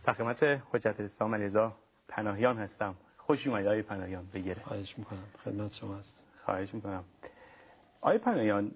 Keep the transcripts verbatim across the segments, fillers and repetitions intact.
در خدمت حجت الاسلام علیرضا پناهیان هستم. خوش اومدید آقای پناهیان. بگیره. خواهش میکنم. خدمت شما هست. خواهش میکنم. آقای پناهیان،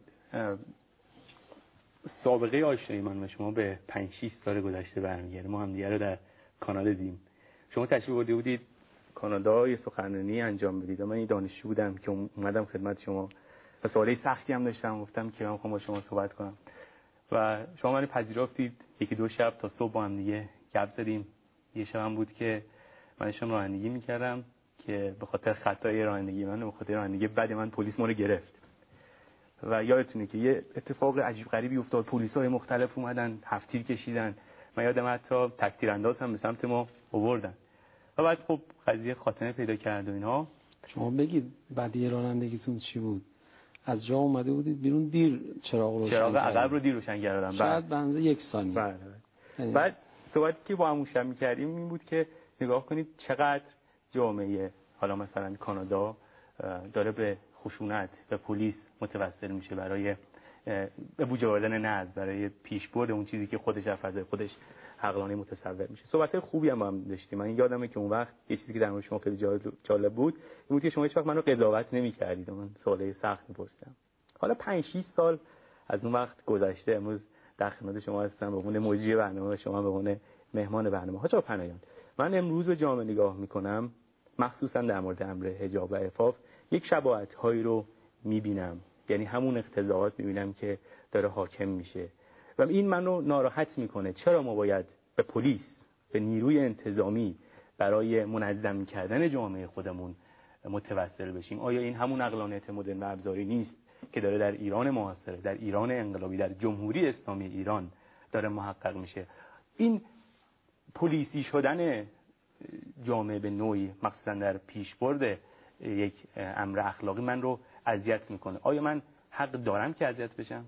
سابقه آشنایی من و شما به پنج شش سال گذشته برمیگرده. ما هم دیگه رو در کانادا دیدیم. شما تشریف بردید بودید کانادا یه سخنرانی انجام بدید. من این دانشجو بودم که اومدم خدمت شما و سوالای سختی هم داشتم. گفتم که من میخوام با شما صحبت کنم و شما منو پذیرفتید. یکی دو شب تا صبح با هم دیگه گپ زدیم. یه شب هم بود که من داشتم رانندگی میکردم که به خاطر خطای رانندگی من و به خاطر رانندگی بعد من پلیس ما رو گرفت و یادتونه که یه اتفاق عجیب غریبی افتاد. پلیسای مختلف اومدن، هفت تیر کشیدن. من یادم حتی تک تیرانداز هم به سمت ما آوردن و بعد خب قضیه خاتمه پیدا کرد و اینا. شما بگید بعدی رانندگیتون چی بود؟ از جا اومده بودید بیرون، دیر چراغ روشن چراغ عقب رو دیر روشن کردم. بعد بنده یک ثانیه. بله. بعد صحبتی که با هم شب می‌کردیم این بود که نگاه کنید چقدر جامعه حالا مثلا کانادا داره به خشونت و پلیس متوسل میشه برای به وجود آوردن نظم، برای پیشبرد اون چیزی که خودش از فضای خودش عقلانه متصور میشه. صحبت خوبی هم با هم داشتیم. من یادمه که اون وقت یه چیزی که در مورد شما خیلی جالب بود این بود که شما هیچ وقت منو قضاوت نمی‌کردید. من سوالای سخت می‌پرسیدم. حالا پنج شش سال از اون وقت گذشته. امروز در خدمت شما هستم به عنوان مجری برنامه، شما به عنوان مهمان برنامه. حاج آقا پناهیان، من امروز به جامعه نگاه میکنم، مخصوصا در مورد امر حجاب و عفاف یک شباهت‌هایی رو میبینم. یعنی همون اقتضاعات میبینم که داره حاکم میشه و این منو ناراحت میکنه. چرا ما باید به پلیس، به نیروی انتظامی برای منظم کردن جامعه خودمون متوسل بشیم؟ آیا این همون عقلانیت مدرن و ابزاری نیست که داره در ایران معاصر، در ایران انقلابی، در جمهوری اسلامی ایران داره محقق میشه؟ این پلیسی شدن جامعه به نوعی، مخصوصا در پیشبرد یک امر اخلاقی، من رو اذیت میکنه. آیا من حق دارم که اذیت بشم؟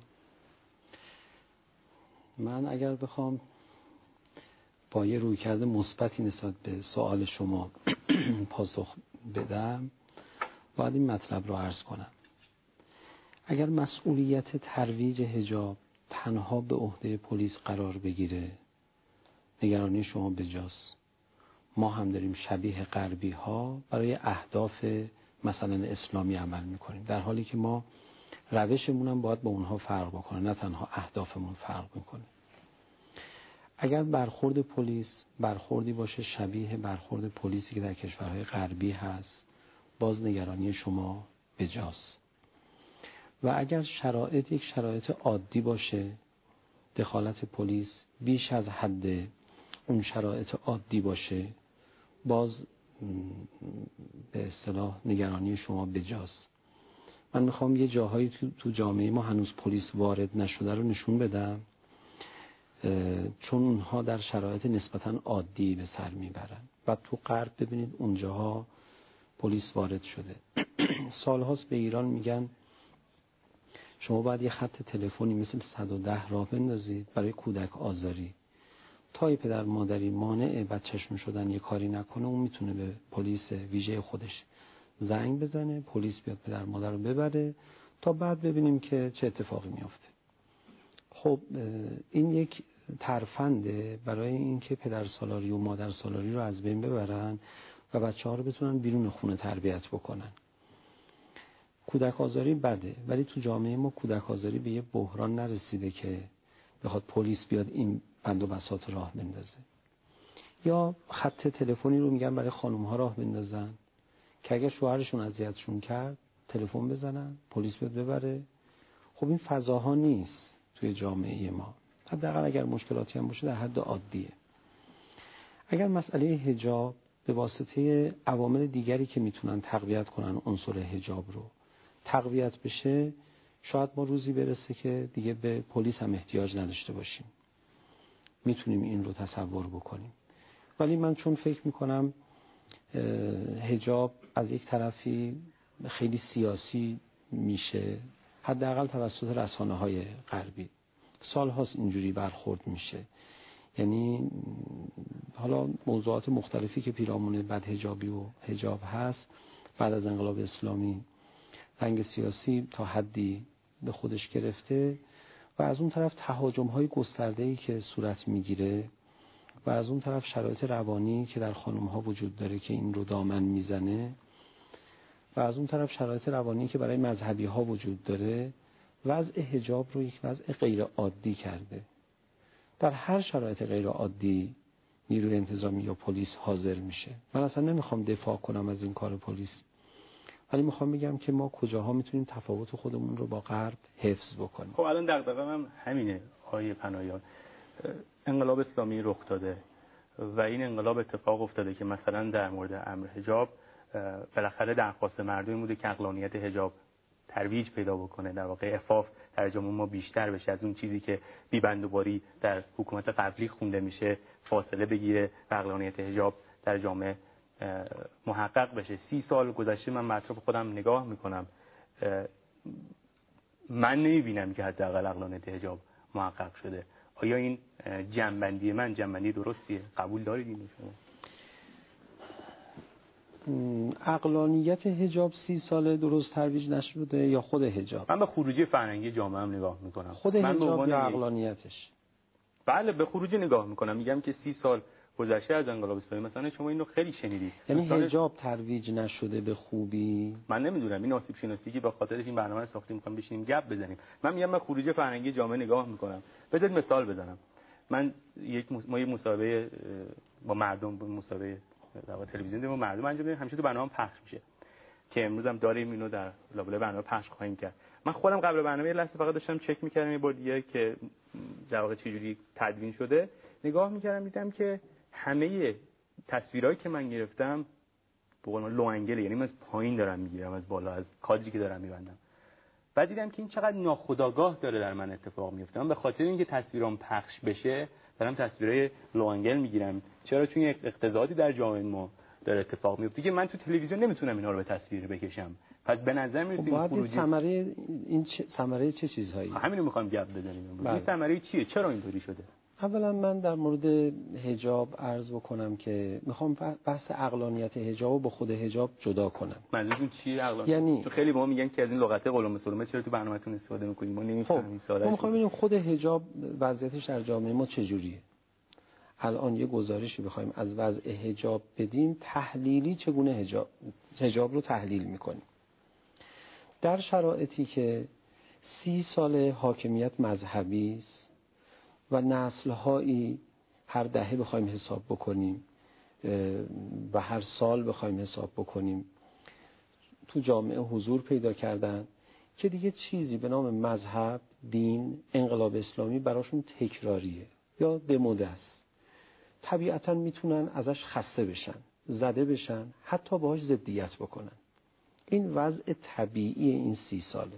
من اگر بخوام با یه رویکرد مثبتی نسبت به سوال شما پاسخ بدم، باید این مطلب رو عرض کنم. اگر مسئولیت ترویج حجاب تنها به عهده پلیس قرار بگیره، نگرانی شما بجاست. ما هم داریم شبیه غربی ها برای اهداف مثلا اسلامی عمل میکنیم، در حالی که ما روشمون هم باید با اونها فرق بکنه، نه تنها اهدافمون فرق میکنه. اگر برخورد پلیس برخوردی باشه شبیه برخورد پلیسی که در کشورهای غربی هست، باز نگرانی شما بجاست. و اگر شرایط یک شرایط عادی باشه، دخالت پلیس بیش از حد اون شرایط عادی باشه، باز به اصطلاح نگرانی شما بجاست. من میخوام یه جاهایی تو, تو جامعه ما هنوز پلیس وارد نشده رو نشون بدم، چون اونها در شرایط نسبتاً عادی به سر میبرن. و تو غرب ببینید اونجاها پلیس وارد شده. سالهاست به ایران میگن شما باید یه خط تلفنی مثل صد و ده راه بندازید برای کودک آزاری. تا یه پدر مادری مانع بچه‌شون شدن یه کاری نکنه، اون میتونه به پلیس ویژه خودش زنگ بزنه، پلیس بیاد پدر مادر رو ببره تا بعد ببینیم که چه اتفاقی میافته. خب این یک ترفنده برای اینکه پدر سالاری و مادر سالاری رو از بین ببرن و بچه‌ها رو بتونن بیرون خونه تربیت بکنن. کودک آزاری بده، ولی تو جامعه ما کودک آزاری به یه بحران نرسیده که بخواد پلیس بیاد این بند و بساط راه بندازه. یا خط تلفنی رو میگن برای خانم‌ها راه بندازن که اگر شوهرشون اذیتشون کرد تلفن بزنن، پلیس بیاد ببره. خب این فضاها نیست توی جامعه ما. حداقل اگر مشکلاتی هم باشه در حد عادیه. اگر مسئله حجاب به واسطه عوامل دیگری که میتونن تقویت کنن عنصر حجاب رو تقویت بشه، شاید ما روزی برسه که دیگه به پلیس هم احتیاج نداشته باشیم. میتونیم این رو تصور بکنیم. ولی من چون فکر میکنم حجاب از یک طرفی خیلی سیاسی میشه، حداقل توسط رسانه‌های غربی سال هاست اینجوری برخورد میشه. یعنی حالا موضوعات مختلفی که پیرامون بدحجابی و حجاب هست بعد از انقلاب اسلامی رنگ سیاسی تا حدی به خودش گرفته و از اون طرف تهاجم‌های گسترده‌ای که صورت میگیره و از اون طرف شرایط روانی که در خانم ها وجود داره که این رو دامن میزنه و از اون طرف شرایط روانی که برای مذهبی ها وجود داره وضع حجاب رو یک وضع غیر عادی کرده. در هر شرایط غیر عادی نیروی انتظامی یا پلیس حاضر میشه. من اصلا نمیخوام دفاع کنم از این کار پلیس، ولی میخوام بگم که ما کجاها میتونیم تفاوت خودمون رو با غرب حفظ بکنیم. خب الان دغدغه‌م هم همینه آقای پناهیان. انقلاب اسلامی رخ داده و این انقلاب اتفاق افتاده که مثلا در مورد امر حجاب بالاخره درخواست مردمی بوده که عقلانیت حجاب ترویج پیدا بکنه، در واقع عفاف در جامعه ما بیشتر بشه، از اون چیزی که بی‌بندوباری در حکومت قبلی خونده میشه فاصله بگیره و عقلانیت حجاب در جامعه محقق بشه. سی سال گذشته من اطراف خودم نگاه میکنم، من نمیبینم که حداقل عقلانیت حجاب محقق شده. آیا این جنبندی من جنبندی درستیه؟ قبول دارید اینو شما؟ عقلانیت حجاب سی ساله درست ترویج نشده یا خود حجاب؟ من به خروجی فرهنگی جامعه هم نگاه میکنم. خود حجاب یا عقلانیتش؟ بله به خروجی نگاه میکنم. میگم که سی سال گذشته از انقلاب اسلامی، مثلا شما اینو خیلی شنیدید، یعنی حجاب ترویج نشده به خوبی؟ من نمیدونم، این آسیب شناسی که به خاطرش این برنامه رو ساختیم میخوام بشینیم گپ بزنیم. من میگم من خروجی فرهنگی جامعه نگاه میکنم. بذارید مثال بزنم. من یک ما یک مصاحبه با مردم با مصاحبه در تلویزیون با مردم انجام میدیم، همیشه تو برنامه پخش میشه که امروز هم داریم اینو در لابلای برنامه پخش خواهیم کرد. من خودم قبل برنامه لحظه فقط داشتم چک میکردم یه بار دیگه که در واقع چجوری تدوین شده، نگاه میکردم دیدم که همه تصویرهایی که من گرفتم به قول لو انگل، یعنی من از پایین دارم میگیرم از بالا از کادری که دارم میبندم. بعد دیدم که این چقدر ناخودآگاه داره در من اتفاق میفته. من به خاطر اینکه تصویرام پخش بشه دارم تصویرای لو انگل میگیرم. چرا؟ چون یک اقتضاعی در جامعه ما داره اتفاق میفته که من تو تلویزیون نمیتونم اینا رو به تصویر بکشم. پس به نظر میاد این خروجی ثمره این چه ثمره چه چیزهایی؟ همین رو میخوام گپ بزنیم. این ثمره چیه؟ چرا اینطوری شده؟ اولا من در مورد حجاب عرض بکنم که میخوام بحث عقلانیت حجاب رو با خود حجاب جدا کنم. منظورتون چیه عقلانیت؟ یعنی تو خیلی با ما میگن که از این لغت قلم سلمه چرا تو برنامه‌تون استفاده میکنید؟ ما نمیفهمیم سوالش. ما میخوام ببینیم خود حجاب وضعیتش در جامعه ما چجوریه. الان یه گزارشی بخوایم از وضع حجاب بدیم، تحلیلی چگونه حجاب حجاب رو تحلیل میکنیم. در شرایطی که سی سال حاکمیت مذهبی است و نسل‌هایی هر دهه بخوایم حساب بکنیم و هر سال بخوایم حساب بکنیم تو جامعه حضور پیدا کردن که دیگه چیزی به نام مذهب، دین، انقلاب اسلامی براشون تکراریه یا دموده است. طبیعتاً میتونن ازش خسته بشن، زده بشن، حتی باهاش ضدیت بکنن. این وضع طبیعی این سی ساله.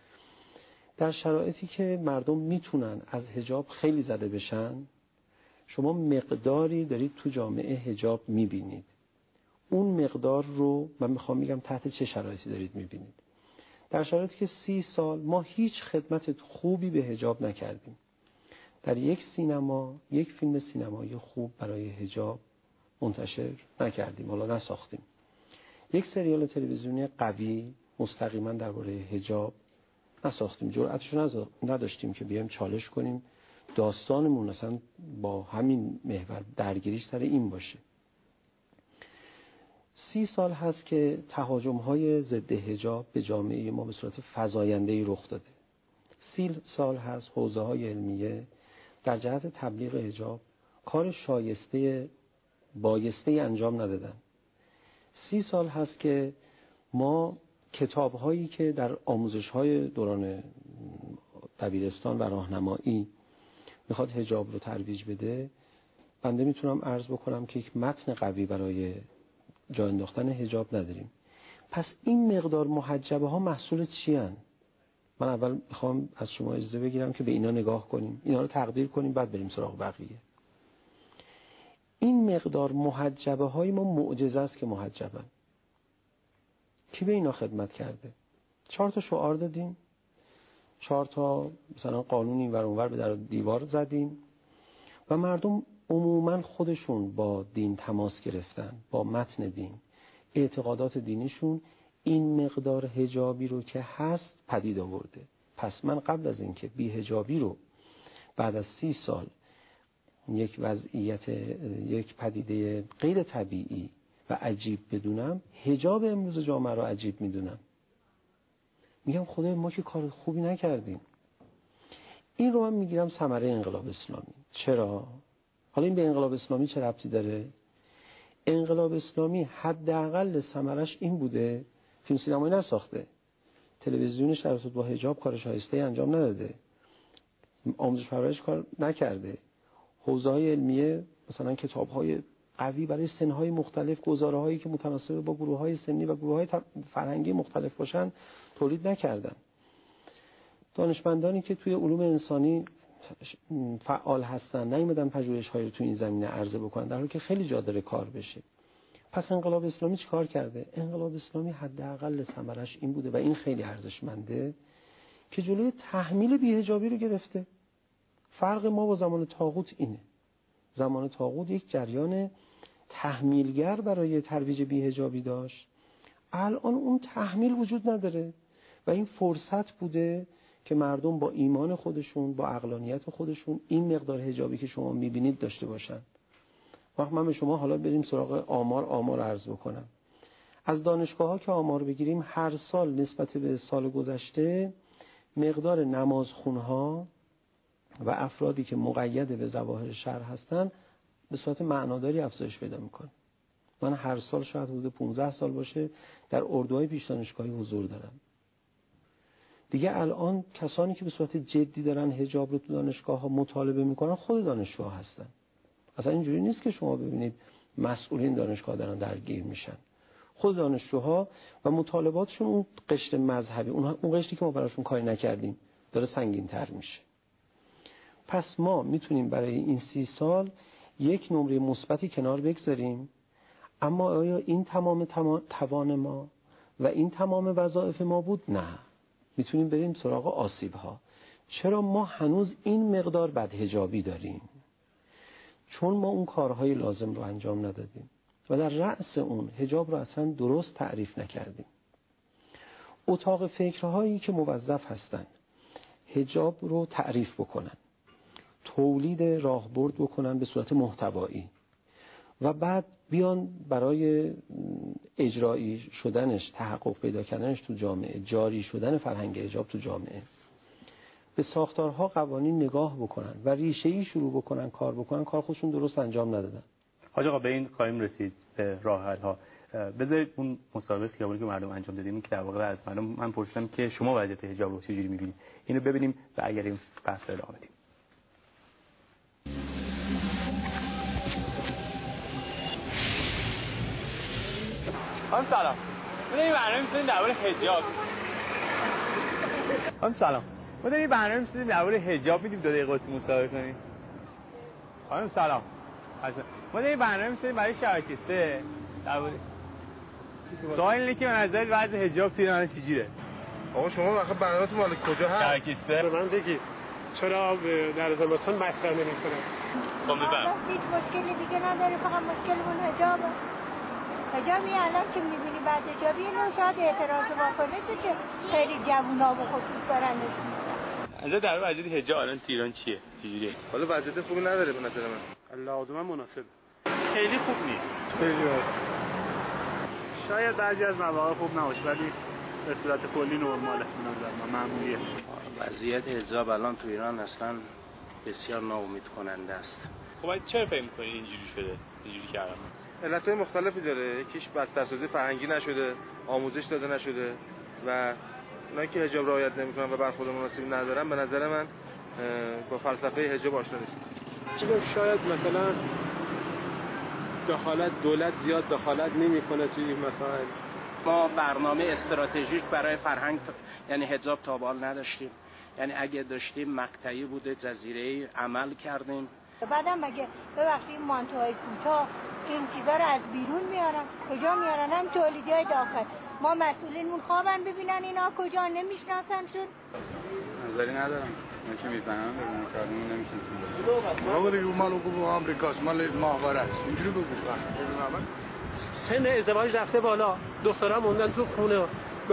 در شرایطی که مردم میتونن از حجاب خیلی زده بشن، شما مقداری دارید تو جامعه حجاب میبینید. اون مقدار رو من میخوام میگم تحت چه شرایطی دارید میبینید. در شرایطی که سی سال ما هیچ خدمت خوبی به حجاب نکردیم. در یک سینما، یک فیلم سینمایی خوب برای حجاب منتشر نکردیم، حالا نساختیم. یک سریال تلویزیونی قوی مستقیما درباره حجاب نساختیم. جرأتش رو نداشتیم که بیایم چالش کنیم داستانمون مثلا با همین محور درگیریش سر این باشه. سی سال هست که تهاجم‌های ضد حجاب به جامعه ما به صورت فزاینده‌ای رخ داده. سی سال هست حوزه‌های علمیه در جهت تبلیغ حجاب کار شایسته بایسته انجام ندادن. سی سال هست که ما کتاب‌هایی که در آموزش‌های دوران دبیرستان و راهنمایی میخواد حجاب رو ترویج بده، بنده میتونم عرض بکنم که یک متن قوی برای جا انداختن حجاب نداریم. پس این مقدار محجبه ها محصول چی هن؟ من اول میخوام از شما اجازه بگیرم که به اینا نگاه کنیم، اینا رو تقدیر کنیم، بعد بریم سراغ بقیه. این مقدار محجبه های ما معجزه است که محجبن. کی به اینا خدمت کرده؟ چهار تا شعار دادیم، چهار تا مثلا قانون این ور اون ور به در دیوار زدیم و مردم عموما خودشون با دین تماس گرفتن، با متن دین، اعتقادات دینیشون این مقدار حجابی رو که هست پدید آورده. پس من قبل از اینکه بی حجابی رو بعد از سی سال یک وضعیت، یک پدیده غیر طبیعی و عجیب بدونم، حجاب امروز جامعه رو عجیب میدونم. میگم خدای ما که کار خوبی نکردیم. این رو من میگیرم ثمره انقلاب اسلامی. چرا؟ حالا این به انقلاب اسلامی چه ربطی داره؟ انقلاب اسلامی حداقل ثمرش این بوده، فیلم سینمایی نساخته، تلویزیونش در با حجاب کار شایسته انجام نداده، آموزش پرورش کار نکرده، حوزه‌های علمیه مثلا کتاب‌های قوی برای سن‌های مختلف، گزاره‌هایی که متناسب با گروه‌های سنی و گروه‌های فرهنگی مختلف باشن تولید نکردن. دانشمندانی که توی علوم انسانی فعال هستن نیومدن پژوهش‌هایی رو توی این زمینه عرضه بکنن، در حالی که خیلی جا داره کار بشه. پس انقلاب اسلامی چیکار کرده؟ انقلاب اسلامی حداقل ثمرش این بوده و این خیلی ارزشمنده که جلوی تحمیل بی‌حجابی رو گرفته. فرق ما با زمان طاغوت اینه. زمان طاغوت یک جریان تحمیلگر برای ترویج بی‌حجابی داشت. الان اون تحمیل وجود نداره و این فرصت بوده که مردم با ایمان خودشون، با عقلانیت خودشون این مقدار حجابی که شما میبینید داشته باشن. وقت من به شما حالا بریم سراغ آمار آمار عرض بکنم. از دانشگاه ها که آمار بگیریم، هر سال نسبت به سال گذشته مقدار نمازخونها و افرادی که مقید به ظواهر شرع هستن به صورت معناداری افزایش پیدا میکنه. من هر سال شاید حدود پانزده سال باشه در اردوهای پیش دانشگاهی حضور دارم. دیگه الان کسانی که به صورت جدی دارن حجاب رو تو دانشگاه ها مطالبه میکنن خود دانشجوها هستن. اصلا اینجوری نیست که شما ببینید مسئولین دانشگاه دارن درگیر میشن. خود دانشجوها و مطالباتشون اون قشر مذهبی، اون قشری که ما براشون کاری نکردیم داره سنگین تر میشه. پس ما میتونیم برای این سی سال یک نمره مثبتی کنار بگذاریم، اما آیا این تمام توان ما و این تمام وظایف ما بود؟ نه. میتونیم بریم سراغ آسیب ها. چرا ما هنوز این مقدار بدحجابی داریم؟ چون ما اون کارهای لازم رو انجام ندادیم و در رأس اون حجاب رو اصلا درست تعریف نکردیم. اتاق فکرهایی که موظف هستن حجاب رو تعریف بکنن، تولید راهبرد بکنن به صورت محتوایی و بعد بیان برای اجرایی شدنش، تحقق پیدا کردنش تو جامعه، جاری شدن فرهنگ حجاب تو جامعه، به ساختارها قوانین نگاه بکنن و ریشه‌ای شروع بکنن کار بکنن، کار خودشون درست انجام ندادن. حاج آقا به این قایم رسید به راه حل ها. بذارید اون مسابقه خیابانی که مردم انجام دادیم که در واقع از مردم من پرسیدم که شما وضعیت حجاب رو چجوری می‌بینید، اینو ببینیم و اگر این بحث رو ادامه بدیم. خانم سلام. ما این برنامه می‌سازیم درباره حجاب. خانم سلام. ما این برنامه می‌سازیم درباره حجاب، می‌دیم دو دقیقه واسه مسابقه کنیم. خانم سلام. ما این برنامه می‌سازیم برای شبکه سه درباره سوال اینه که به نظر وضع حجاب توی ایران چجوریه؟ آقا شما واقعا برنامه‌تون مال کجا هست؟ شبکه سه. به من بگید چرا در زمستان مطرح نمی‌کنه؟ خب بفرمایید. هیچ مشکلی دیگه نداره، فقط مشکلمون حجابه. حجابی الان که می‌بینی بعد حجابی اینو شاید اعتراض واکنشه که خیلی جوونا به خصوص دارن نشون میدن. از در وضعیت حجاب الان تو ایران چیه؟ چجوریه؟ حالا وضعیت خوبی نداره به نظر من. لازماً مناسب. خیلی خوب نیست. خیلی شاید بعضی از مواقع خوب نباشه ولی به صورت کلی نرماله به نظر من، معمولیه. وضعیت حجاب الان تو ایران اصلا بسیار ناامید کننده است. خب چرا فکر می‌کنید اینجوری شده؟ اینجوری کردن؟ علت‌های مختلفی داره. یکیش بسترسازی فرهنگی نشده، آموزش داده نشده و اونایی که حجاب رعایت نمی‌کنن و برخورد مناسبی ندارن به نظر من با فلسفه حجاب آشنا نیستن. شاید مثلا دخالت دولت زیاد دخالت نمی‌کنه توی این مسائل. ما برنامه استراتژیک برای فرهنگ یعنی حجاب تا به حال نداشتیم. یعنی اگه داشتیم مقطعی بوده، جزیره‌ای عمل کردیم. بعدم مگه ببخشید این مانتوهای کوتاه این چیزا رو از بیرون میارن، کجا میارن؟ هم تولیدای داخل. ما مسئولینمون خوابن ببینن اینا کجا، نمیشناسنشون. نظری ندارم. من که میفهمم ببینم کارمون نمیشناسم. ما ولی مالو کو آمریکاست، مال ماهواره است. اینجوری بگو. سن ازدواج رفته بالا، دخترها موندن تو خونه،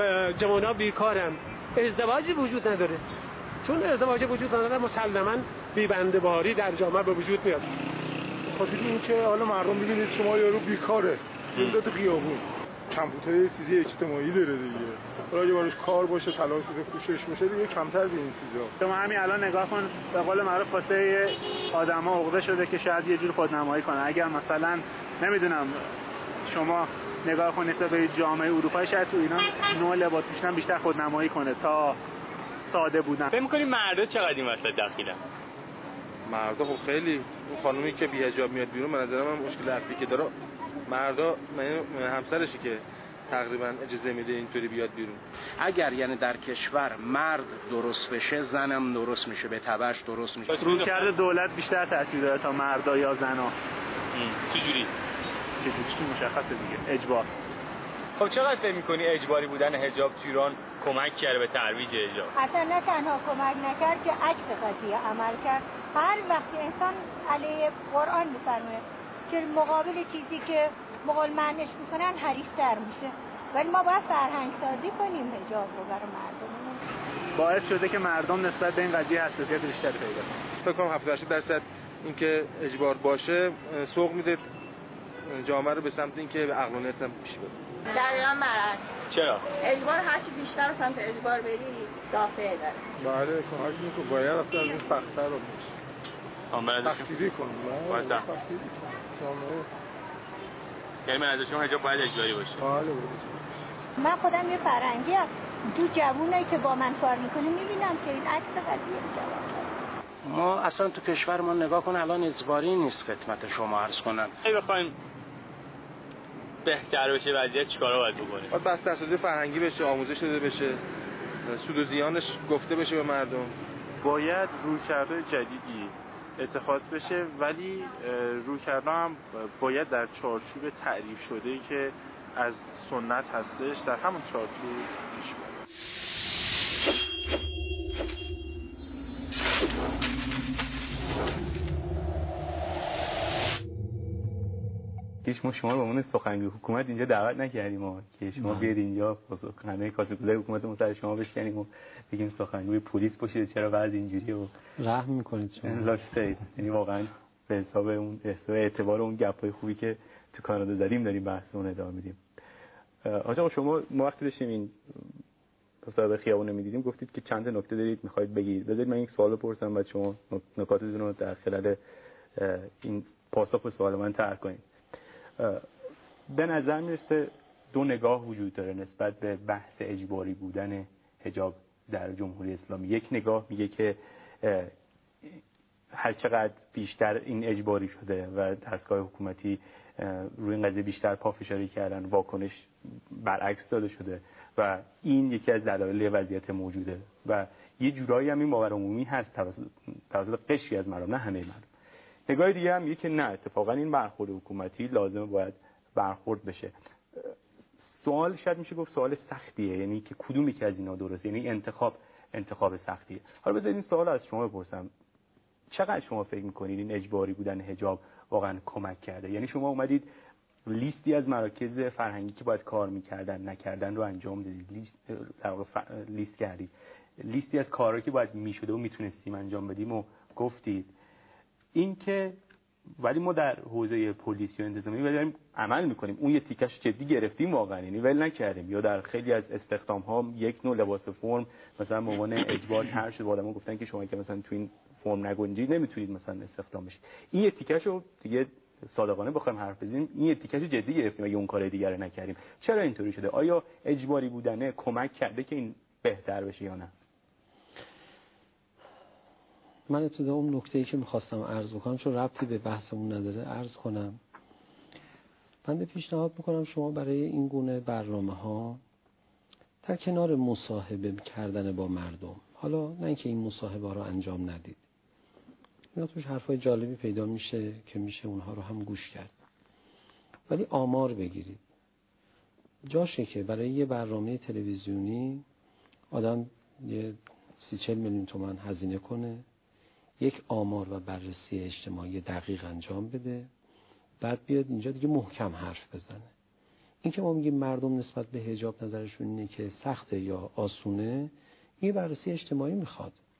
جوونا بیکارن. ازدواجی وجود نداره. چون ازدواج وجود نداره مسلماً بی بنده باری در جامعه به وجود میاد. خاطر این که حالا مردم ببینید شما یارو بیکاره اینجا تو خیابون کمپیوتر چیزی اجتماعی داره دیگه، حالا اگه براش کار باشه تلاش بده کوشش باشه دیگه کمتر به این چیزا. شما همین الان نگاه کن، به قول معروف واسه آدما عقده شده که شاید یه جور خودنمایی کنه. اگر مثلا نمیدونم شما نگاه کنید به جامعه اروپایی، شاید تو اینا نوع لباس پوشیدن بیشتر خودنمایی کنه تا ساده بودن. فکر می‌کنی مردا چقدر این وسط دخیلن؟ مردا خب خیلی، اون خانومی که بی حجاب میاد بیرون به نظر من مشکل اصلی که داره مردا، من همسرشی که تقریبا اجازه میده اینطوری بیاد بیرون. اگر یعنی در کشور مرد درست بشه زنم درست میشه، به تبعش درست میشه. رویکرد دولت بیشتر تاثیر داره تا مردا یا زنا. چجوری؟ چجوری مشخصه دیگه، اجبار. خب چقدر فکر می‌کنی اجباری بودن حجاب تو ایران کمک کرده به ترویج حجاب؟ اصلا نه تنها کمک نکرد که عکس قضیه عمل کرد. هر وقت انسان علیه قرآن می‌فرمه که مقابل چیزی که مقال معنیش میکنن حریص‌تر میشه، ولی ما باید فرهنگ سازی کنیم حجاب رو برای مردم. باعث شده که مردم نسبت به این قضیه حساسیت بیشتری پیدا کنن. فکر کنم هفتاد هشتاد درصد اینکه اجبار باشه سوق میده جامعه رو به سمت اینکه به عقلانیت هم پیش بره. دقیقاً برعکس. چرا؟ اجبار هرچی بیشتر به سمت اجبار بری دافعه داره. بله کمک میکنه، باید اصلا از این سخت‌تر رو بشه. تخصیصی کنیم. باید تخصیصی کنیم. یعنی من از شما حجاب باید اجباری باشه. بله. من خودم یه فرهنگی ام، تو جوونایی که با من کار میکنه میبینم که این عکس قضیه جواب. ما اصلا تو کشور ما نگاه کن الان اجباری نیست خدمت شما عرض کنم. اگه بخوایم بهتر بشه وضعیت چیکارا باید بکنیم؟ باید بسترسازی فرهنگی بشه، آموزش داده بشه، سود و زیانش گفته بشه به مردم. باید رویکردهای جدیدی اتخاذ بشه، ولی رویکردها هم باید در چارچوب تعریف شده‌ای که از سنت هستش در همون چارچوب پیش بره. هیچ ما شما رو به عنوان سخنگوی حکومت اینجا دعوت نکردیم ما که شما بیاید اینجا همه کاسب‌گوزای حکومت رو سر شما بشکنیم و بگیم سخنگوی پلیس باشید چرا وضع اینجوریه و رحم میکنید شما. لاستید یعنی واقعا به حساب اون اعتبار اون گپای خوبی که تو کانادا داریم داریم بحثمون ادامه میدیم. آقا شما ما وقتی داشتیم این مصاحبه خیابون رو می‌دیدیم گفتید که چند تا نکته دارید می‌خواید بگید. بذارید من یک سوالو بپرسم بعد شما نکاتتون رو در خلال این پاسخ به سوال من طرح کنید. به نظر میرسه دو نگاه وجود داره نسبت به بحث اجباری بودن حجاب در جمهوری اسلامی. یک نگاه میگه که هر چقدر بیشتر این اجباری شده و دستگاه حکومتی روی این قضیه بیشتر پافشاری کردن، واکنش برعکس داده شده و این یکی از دلایل وضعیت موجوده و یه جورایی هم این باور عمومی هست توسط قشری از مردم، نه همه مردم. نگاه دیگه هم میگه که نه، اتفاقا این برخورد حکومتی لازمه باید برخورد بشه. سوال شاید میشه گفت سوال سختیه، یعنی که کدومی که از اینا درسته، یعنی انتخاب انتخاب سختیه. حالا بذارید این سوال از شما بپرسم، چقدر شما فکر میکنید این اجباری بودن حجاب واقعا کمک کرده؟ یعنی شما اومدید لیستی از مراکز فرهنگی که باید کار میکردن نکردن رو انجام دادید، لیست در واقع ف... لیست کردید، لیستی از کارهایی که باید میشده و میتونستیم انجام بدیم و گفتید. این که ولی ما در حوزه پلیسی و انتظامی داریم عمل میکنیم، اون یه تیکش جدی گرفتیم واقعا، یعنی ول نکردیم. یا در خیلی از استخدام ها یک نوع لباس فرم مثلا به عنوان اجبار طرح شد، آدم‌ها گفتن که شما که مثلا تو این فرم نگنجید نمیتونید مثلا استخدام بشید. این یه تیکشو دیگه صادقانه بخوایم حرف بزنیم، این یه تیکشو جدی گرفتیم اگه اون کار دیگه رو نکردیم. چرا اینطوری شده؟ آیا اجباری بودنه کمک کرده که این بهتر بشه یا نه؟ من ابتدا اون نکته‌ای که می‌خواستم عرض بکنم چون ربطی به بحثمون نداره عرض کنم. بنده پیشنهاد می‌کنم شما برای این گونه برنامه‌ها در کنار مصاحبه کردن با مردم، حالا نه اینکه این مصاحبه رو انجام ندید، اینا توش حرفای جالبی پیدا میشه که میشه اونها رو هم گوش کرد، ولی آمار بگیرید. جاشه که برای یه برنامه تلویزیونی آدم یه سی چل میلیون تومان هزینه کنه، یک آمار و بررسی اجتماعی دقیق انجام بده، بعد بیاد اینجا دیگه محکم حرف بزنه. این که ما میگیم مردم نسبت به حجاب نظرشون اینه که سخته یا آسونه، این بررسی اجتماعی میخواد.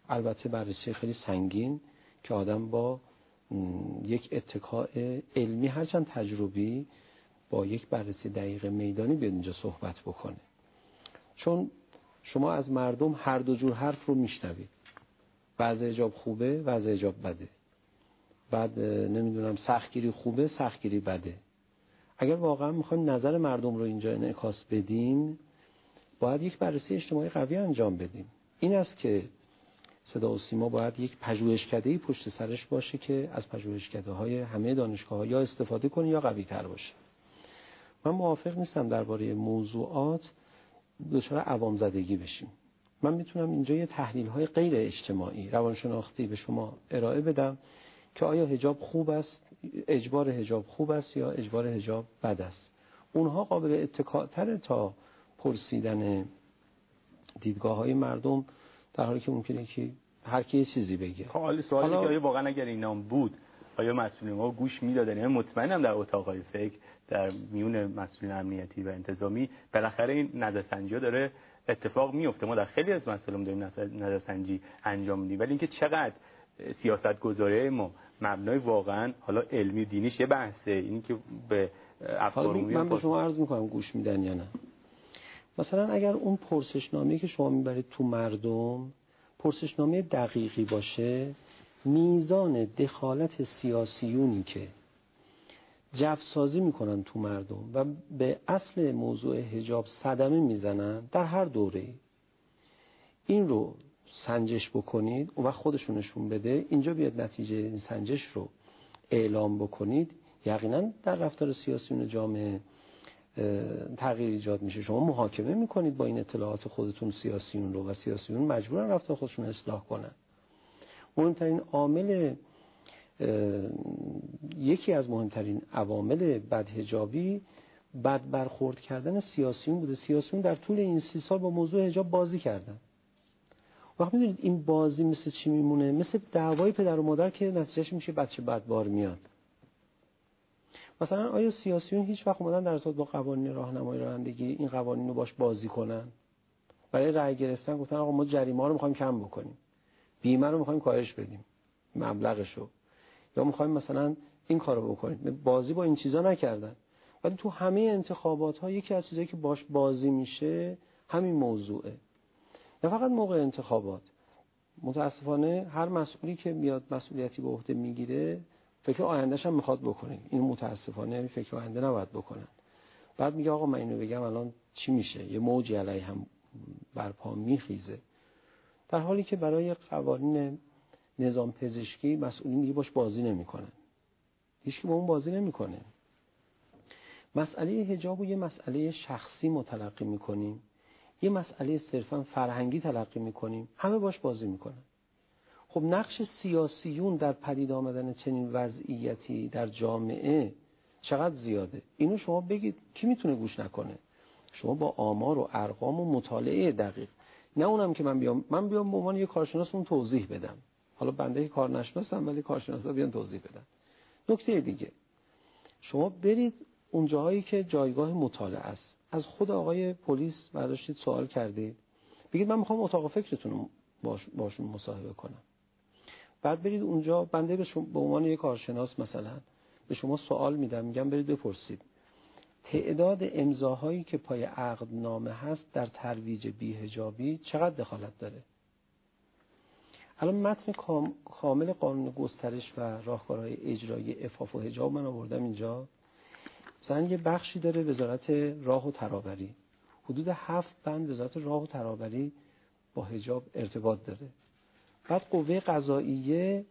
البته بررسی خیلی سنگین که آدم با یک اتکاء علمی هرچند تجربی با یک بررسی دقیق میدانی بیاد اینجا صحبت بکنه. چون شما از مردم هر دو جور حرف رو میشنوید. وضع حجاب خوبه، وضع حجاب بده. بعد نمیدونم سختگیری خوبه، سختگیری بده. اگر واقعا میخوایم نظر مردم رو اینجا انعکاس بدیم، باید یک بررسی اجتماعی قوی انجام بدیم. این است که صدا و سیما باید یک پژوهشکده‌ای پشت سرش باشه که از پژوهشکده‌های همه دانشگاه‌ها یا استفاده کنه یا قوی‌تر باشه. من موافق نیستم درباره موضوعات دچار عوام زدگی بشیم. من میتونم اینجا یه تحلیل‌های غیر اجتماعی، روانشناختی به شما ارائه بدم که آیا حجاب خوب است، اجبار حجاب خوب است یا اجبار حجاب بد است. اونها قابل اتکاء‌تر تا پرسیدن دیدگاه‌های مردم، در حالی که ممکنه که هر کی یه چیزی بگه. حالا سوالی که آیا واقعا اگر اینام بود آیا مسئولین ها گوش میدادن؟ من مطمئنم در اتاق‌های فکر در میون مسئولین امنیتی و انتظامی بالاخره این نظرسنجی‌ها داره اتفاق میفته. ما در خیلی از مسائل داریم نظرسنجی انجام میدیم، ولی اینکه چقدر سیاست‌گذاری ما مبنای واقعا حالا علمی و دینیش یه بحثه، این که به افکار عمومی من به شما عرض می‌کنم گوش میدن یا نه. مثلا اگر اون پرسشنامه‌ای که شما میبرید تو مردم پرسشنامه دقیقی باشه، میزان دخالت سیاسیونی که جفسازی میکنن تو مردم و به اصل موضوع حجاب صدمه میزنن در هر دوره‌ای، این رو سنجش بکنید و خودشون نشون بده، اینجا بیاد نتیجه این سنجش رو اعلام بکنید، یقینا در رفتار سیاسیون جامعه تغییر ایجاد میشه. شما محاکمه میکنید با این اطلاعات خودتون سیاسیون رو و سیاسیون مجبورن رفتار خودشون اصلاح کنن. مهمترین عامل، یکی از مهمترین عوامل بدحجابی بد برخورد کردن سیاسیون بوده. سیاسیون در طول این سی سال با موضوع حجاب بازی کردن. وقتی میدونید این بازی مثل چی میمونه؟ مثل دعوای پدر و مادر که نتیجهش میشه بچه بدبار میاد. مثلا آیا سیاسیون هیچ وقت اومدن در ارتباط با قوانین راهنمایی رانندگی این قوانین رو باش بازی کنن؟ برای رأی گرفتن گفتن آقا ما جریمه رو می‌خوایم کم بکنیم، بیمه رو می‌خوایم کاهش بدیم مبلغشو، یا می‌خوایم مثلا این کارو بکنیم. بازی با این چیزا نکردن. ولی تو همه انتخابات‌ها یکی از چیزایی که باش بازی میشه همین موضوعه. نه فقط موقع انتخابات. متاسفانه هر مسئولی که میاد مسئولیتی به عهده میگیره فکر آیندهش هم میخواد بکنه. این متاسفانه یعنی فکر آینده نباید بکنن. بعد میگه آقا من اینو بگم الان چی میشه؟ یه موجی علیه هم برپا میخیزه. در حالی که برای قوانین نظام پزشکی مسئولین دیگه باش بازی نمیکنن. هیچ کی با اون بازی نمیکنه. مسئله حجاب رو یه مسئله شخصی متلقی میکنیم، یه مسئله صرفا فرهنگی تلقی میکنیم، همه باش بازی میکنن. خب نقش سیاسیون در پدید آمدن چنین وضعیتی در جامعه چقدر زیاده؟ اینو شما بگید کی میتونه گوش نکنه؟ شما با آمار و ارقام و مطالعه دقیق، نه اونم که من بیام من بیام به عنوان یک کارشناس اون توضیح بدم. حالا بنده یک کارشناسم ولی کارشناسا بیان توضیح بدن. نکته دیگه، شما برید اون جاهایی که جایگاه مطالعه است، از خود آقای پلیس برداشتید سوال کردید، بگید من میخوام اتاق فکرتون رو باش باشون مصاحبه کنم. بعد برید اونجا، بنده به شما به عنوان یک کارشناس مثلا به شما سوال میدم، میگم برید بپرسید تعداد امضاهایی که پای عقدنامه هست در ترویج بی‌حجابی چقدر دخالت داره. الان متن کامل قانون گسترش و راهکارهای اجرایی عفاف و حجاب من آوردم اینجا. مثلا یه بخشی داره وزارت راه و ترابری، حدود هفت بند وزارت راه و ترابری با حجاب ارتباط داره. بعد قوه قضاییه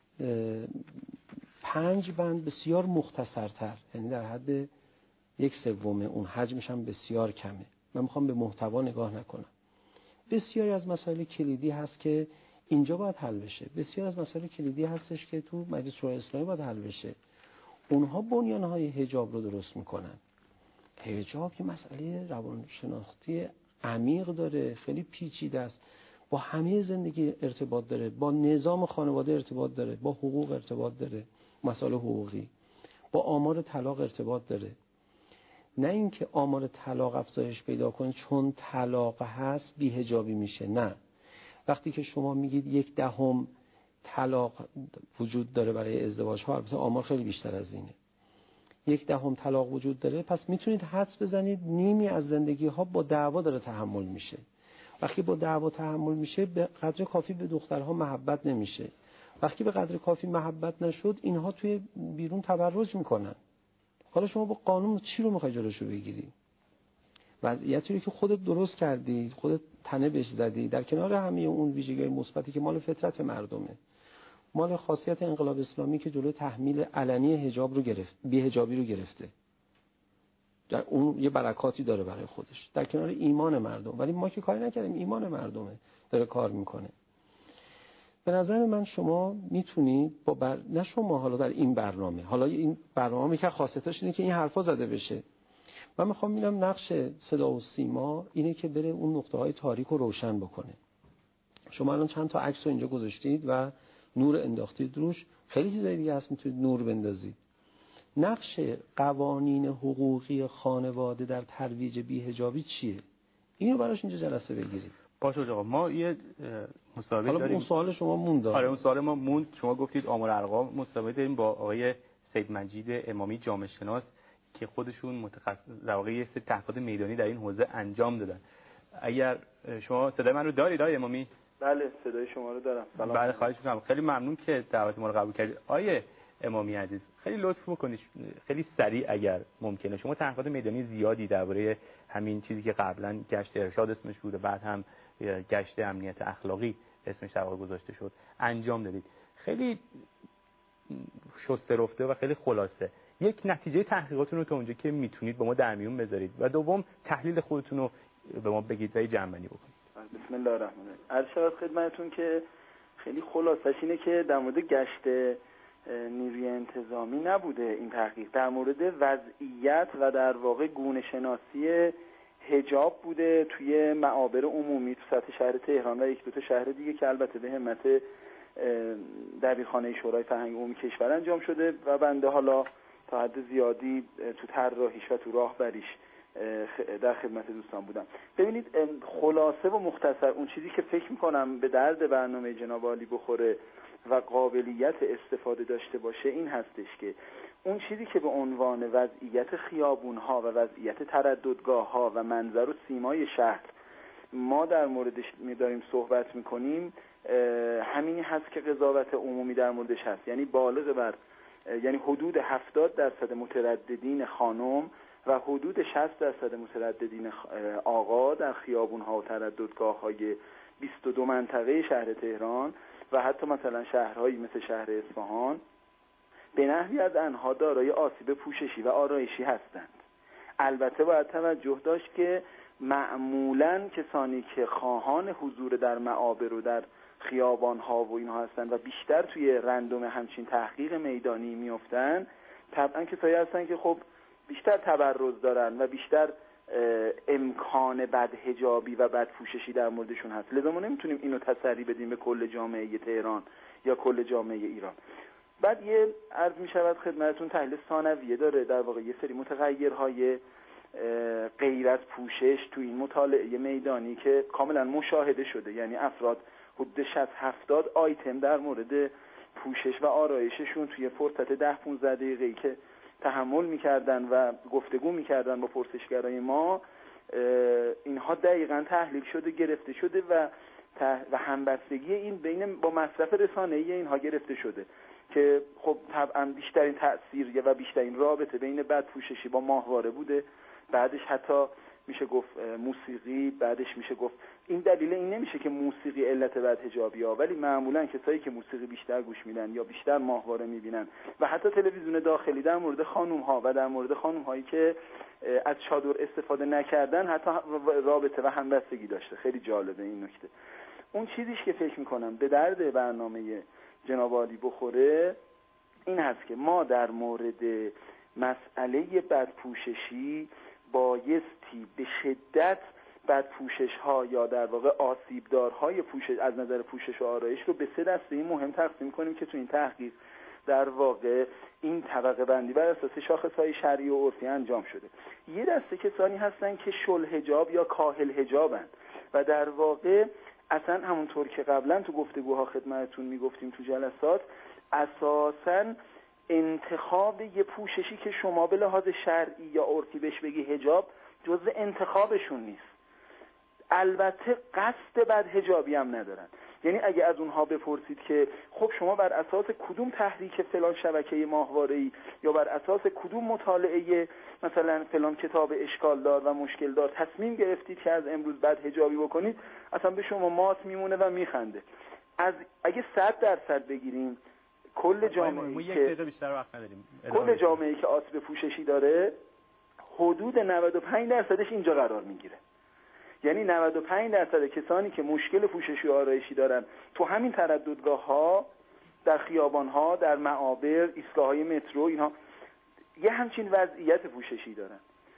پنج بند بسیار مختصرتر، یعنی در حد یک سوم اون، حجمش هم بسیار کمه. من میخوام به محتوا نگاه نکنم. بسیاری از مسائل کلیدی هست که اینجا باید حل بشه. بسیار از مسائل کلیدی هستش که تو مجلس شورای اسلامی باید حل بشه. اونها بنیانهای حجاب رو درست میکنن. حجاب که مسئله روانشناختی عمیق داره، خیلی پیچیده است، با همه زندگی ارتباط داره، با نظام خانواده ارتباط داره، با حقوق ارتباط داره، مسائل حقوقی، با آمار طلاق ارتباط داره. نه اینکه آمار طلاق افزایش پیدا کنه چون طلاق هست بی‌حجابی میشه، نه. وقتی که شما میگید یک دهم طلاق وجود داره برای ازدواج ها، البته آمار خیلی بیشتر از اینه، یک دهم طلاق وجود داره، پس میتونید حدس بزنید نیمی از زندگی ها با دعوا داره تحمل میشه. وقتی با دعوا تحمل میشه به قدر کافی به دخترها محبت نمیشه. وقتی به قدر کافی محبت نشد اینها توی بیرون تبرج میکنن. حالا شما با قانون چی رو میخوای جلوشو بگیری؟ وضعیتی رو که خودت درست کردی، خودت تنه بهش زدی، در کنار همه اون ویژگی مثبتی که مال فطرت مردمه، مال خاصیت انقلاب اسلامی که جلوی تحمیل علنی حجاب رو گرفت، بی‌حجابی رو گرفته، در اون یه برکاتی داره برای خودش، در کنار ایمان مردم. ولی ما که کاری نکردیم، ایمان مردمه داره کار میکنه. به نظر من شما میتونید با بر... نه شما حالا در این برنامه، حالا این برنامه که خاصیتش اینه که این حرفا زده بشه. من میخوام ببینم نقش صدا و سیما اینه که بره اون نقطه های تاریک رو روشن بکنه. شما الان چند تا عکس رو اینجا گذاشتید و نور انداختید روش، خیلی چیزای دیگه هست میتونید نور بندازید. نقش قوانین حقوقی خانواده در ترویج بی‌حجابی چیه؟ اینو براش اینجا جلسه بگیرید. باشه آقا، ما یه مسابقه حالا داریم. اون سوال شما موند. آره اون سوال ما موند. شما گفتید آمار ارقام. مسابقه داریم با آقای سید مجید امامی جامعه شناس که خودشون متخصص در واقع یه سری تحقیقات میدانی در این حوزه انجام دادن. اگر شما صدای من رو دارید آقای امامی؟ بله صدای شما رو دارم. سلام. بله خواهش می‌کنم. خیلی ممنون که دعوت ما رو قبول کردید. آقای امامی عزیز خیلی لطف بکنید خیلی سریع اگر ممکنه، شما تحقیقات میدانی زیادی درباره همین چیزی که قبلا گشت ارشاد اسمش بوده، بعد هم گشت امنیت اخلاقی اسمش در واقع گذاشته شد، انجام دادید. خیلی شسته رفته و خیلی خلاصه یک نتیجه تحقیقاتتون رو تا اونجا که میتونید با ما در میون بذارید و دوم تحلیل خودتون رو به ما بگید و جمع‌بندی بکنید. بسم الله الرحمن الرحیم. عرض شود خدمتتون که خیلی خلاصش اینه که در مورد گشت نیروی انتظامی نبوده این تحقیق، در مورد وضعیت و در واقع گونه شناسی حجاب بوده توی معابر عمومی تو سطح شهر تهران و یک دو تا شهر دیگه که البته به همت دبیرخانه شورای فرهنگ عمومی کشور انجام شده و بنده حالا تا حد زیادی تو طراحیش و تو راهبریش در خدمت دوستان بودم. ببینید خلاصه و مختصر اون چیزی که فکر میکنم به درد برنامه جناب عالی بخوره و قابلیت استفاده داشته باشه این هستش که اون چیزی که به عنوان وضعیت خیابون‌ها و وضعیت ترددگاه‌ها و منظر و سیمای شهر ما در موردش می‌داریم صحبت می‌کنیم، همینی هست که قضاوت عمومی در موردش هست. یعنی بالغ بر یعنی حدود هفتاد درصد مترددین خانم و حدود شصت درصد مترددین آقا در خیابون‌ها و ترددگاه‌های بیست و دو منطقه شهر تهران و حتی مثلا شهرهایی مثل شهر اصفهان به نحوی از آنها دارای آسیب پوششی و آرایشی هستند. البته باید توجه داشت که معمولاً کسانی که خواهان حضور در معابر و در خیابان‌ها و اینها هستند و بیشتر توی رندوم همچین تحقیق میدانی میافتند، طبعاً کسایی هستند که خب بیشتر تبرز دارن و بیشتر امکان بدحجابی و بدپوششی در موردشون هست. لذا ما نمیتونیم اینو تسری بدیم به کل جامعه تهران یا کل جامعه ایران. بعد یه عرض میشود خدمتتون تحلیل ثانویه داره، در واقع یه سری متغیرهای غیر از پوشش تو این مطالعه میدانی که کاملا مشاهده شده. یعنی افراد حدود شصت هفتاد آیتم در مورد پوشش و آرایششون توی فرصت ده پانزده دقیقه‌ای که تحمل میکردن و گفتگو میکردن با پرسشگرای ما، اینها دقیقاً تحلیل شده، گرفته شده و و همبستگی این بین با مصرف رسانه‌ای اینها گرفته شده که خب طبعا بیشترین تأثیر و بیشترین رابطه بین بدپوششی با ماهواره بوده، بعدش حتی میشه گفت موسیقی، بعدش میشه گفت این دلیل این نمیشه که موسیقی علت بدحجابی ها، ولی معمولا کسایی که موسیقی بیشتر گوش میدن یا بیشتر ماهواره میبینن و حتی تلویزیون داخلی در مورد خانم ها و در مورد خانم هایی که از چادر استفاده نکردن حتی رابطه و همبستگی داشته. خیلی جالبه این نکته. اون چیزیش که فکر میکنم به درد برنامه جناب عالی بخوره این هست که ما در مورد مسئله بدپوششی بایستی به شدت بدپوشش ها یا در واقع آسیبدارهای پوشش از نظر پوشش و آرایش رو به سه دسته مهم تقسیم کنیم که تو این تحقیق در واقع این طبقه بندی بر اساس شاخصهای شرعی و عرفی انجام شده. یه دسته کسانی هستن که شل حجاب یا کاهل حجابن و در واقع اصلا همونطور که قبلا تو گفتگوها خدمتتون میگفتیم تو جلسات، اساساً انتخاب یه پوششی که شما به لحاظ شرعی یا عرفی بهش بگی حجاب جزء انتخابشون نیست. البته قصد بد حجابی هم ندارن. یعنی اگه از اونها بپرسید که خب شما بر اساس کدوم تحریک فلان شبکه ماهواره‌ای یا بر اساس کدوم مطالعه مثلا فلان کتاب اشکال دار و مشکل دار تصمیم گرفتید که از امروز بد حجابی بکنید، اصلا به شما مات میمونه و میخنده. از اگه صد درصد بگیریم کل جامعه‌ای که بیشتر وقت نداریم کل جامعه‌ای که آسیب پوششی داره حدود نود و پنج درصدش اینجا قرار میگیره. یعنی نود و پنج درصد کسانی که مشکل پوششی و آرایشی دارن تو همین ترددگاه‌ها، در خیابان‌ها، در معابر، ایستگاه‌های مترو، اینها یه همچین وضعیت پوششی دارن.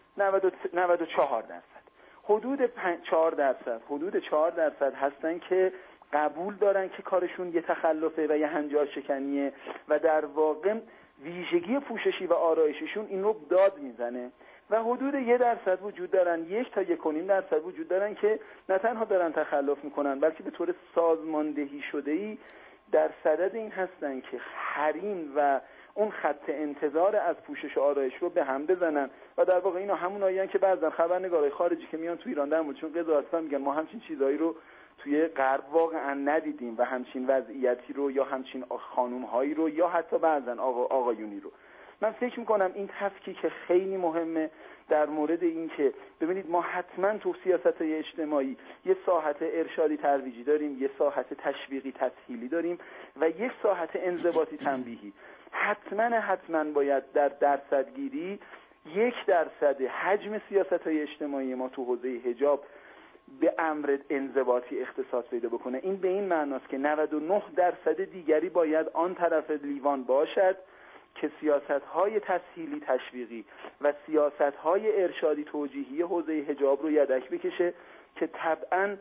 نود و چهار درصد، حدود چهار درصد حدود چهار درصد هستن که قبول دارن که کارشون یه تخلفه و یه هنجار شکنیه و در واقع ویژگی پوششی و آرایششون این رو داد میزنه و حدود یه درصد وجود دارن، یک تا یک و نیم درصد وجود دارن که نه تنها دارن تخلف میکنن بلکه به طور سازماندهی شده‌ای در صدد این هستن که حریم و اون خط انتظار از پوشش و آرایش رو به هم بزنن و در واقع اینا همون آیین که بعضا خبرنگارای خارجی که میان تو ایران در موردشون قضاوت میگن ما همچین چیزایی رو توی غرب واقعا ندیدیم و همچین وضعیتی رو یا همچین خانوم‌هایی رو یا حتی بعضا آقا آقایونی رو. من فکر میکنم این تفکیک خیلی مهمه در مورد این که ببینید ما حتما تو سیاست‌های اجتماعی یه ساحت ارشادی ترویجی داریم، یه ساحت تشویقی تسهیلی داریم و یک ساحت انضباطی تنبیهی. حتما حتما باید در درصدگیری یک درصد حجم سیاست‌های اجتماعی ما تو حوزه حجاب به امر انضباطی اختصاص پیدا بکنه. این به این معناست که نود و نه درصد دیگری باید آن طرف لیوان باشد که سیاست‌های تسهیلی تشویقی و سیاست‌های ارشادی توجیهی حوزه حجاب رو یدک بکشه که طبعاً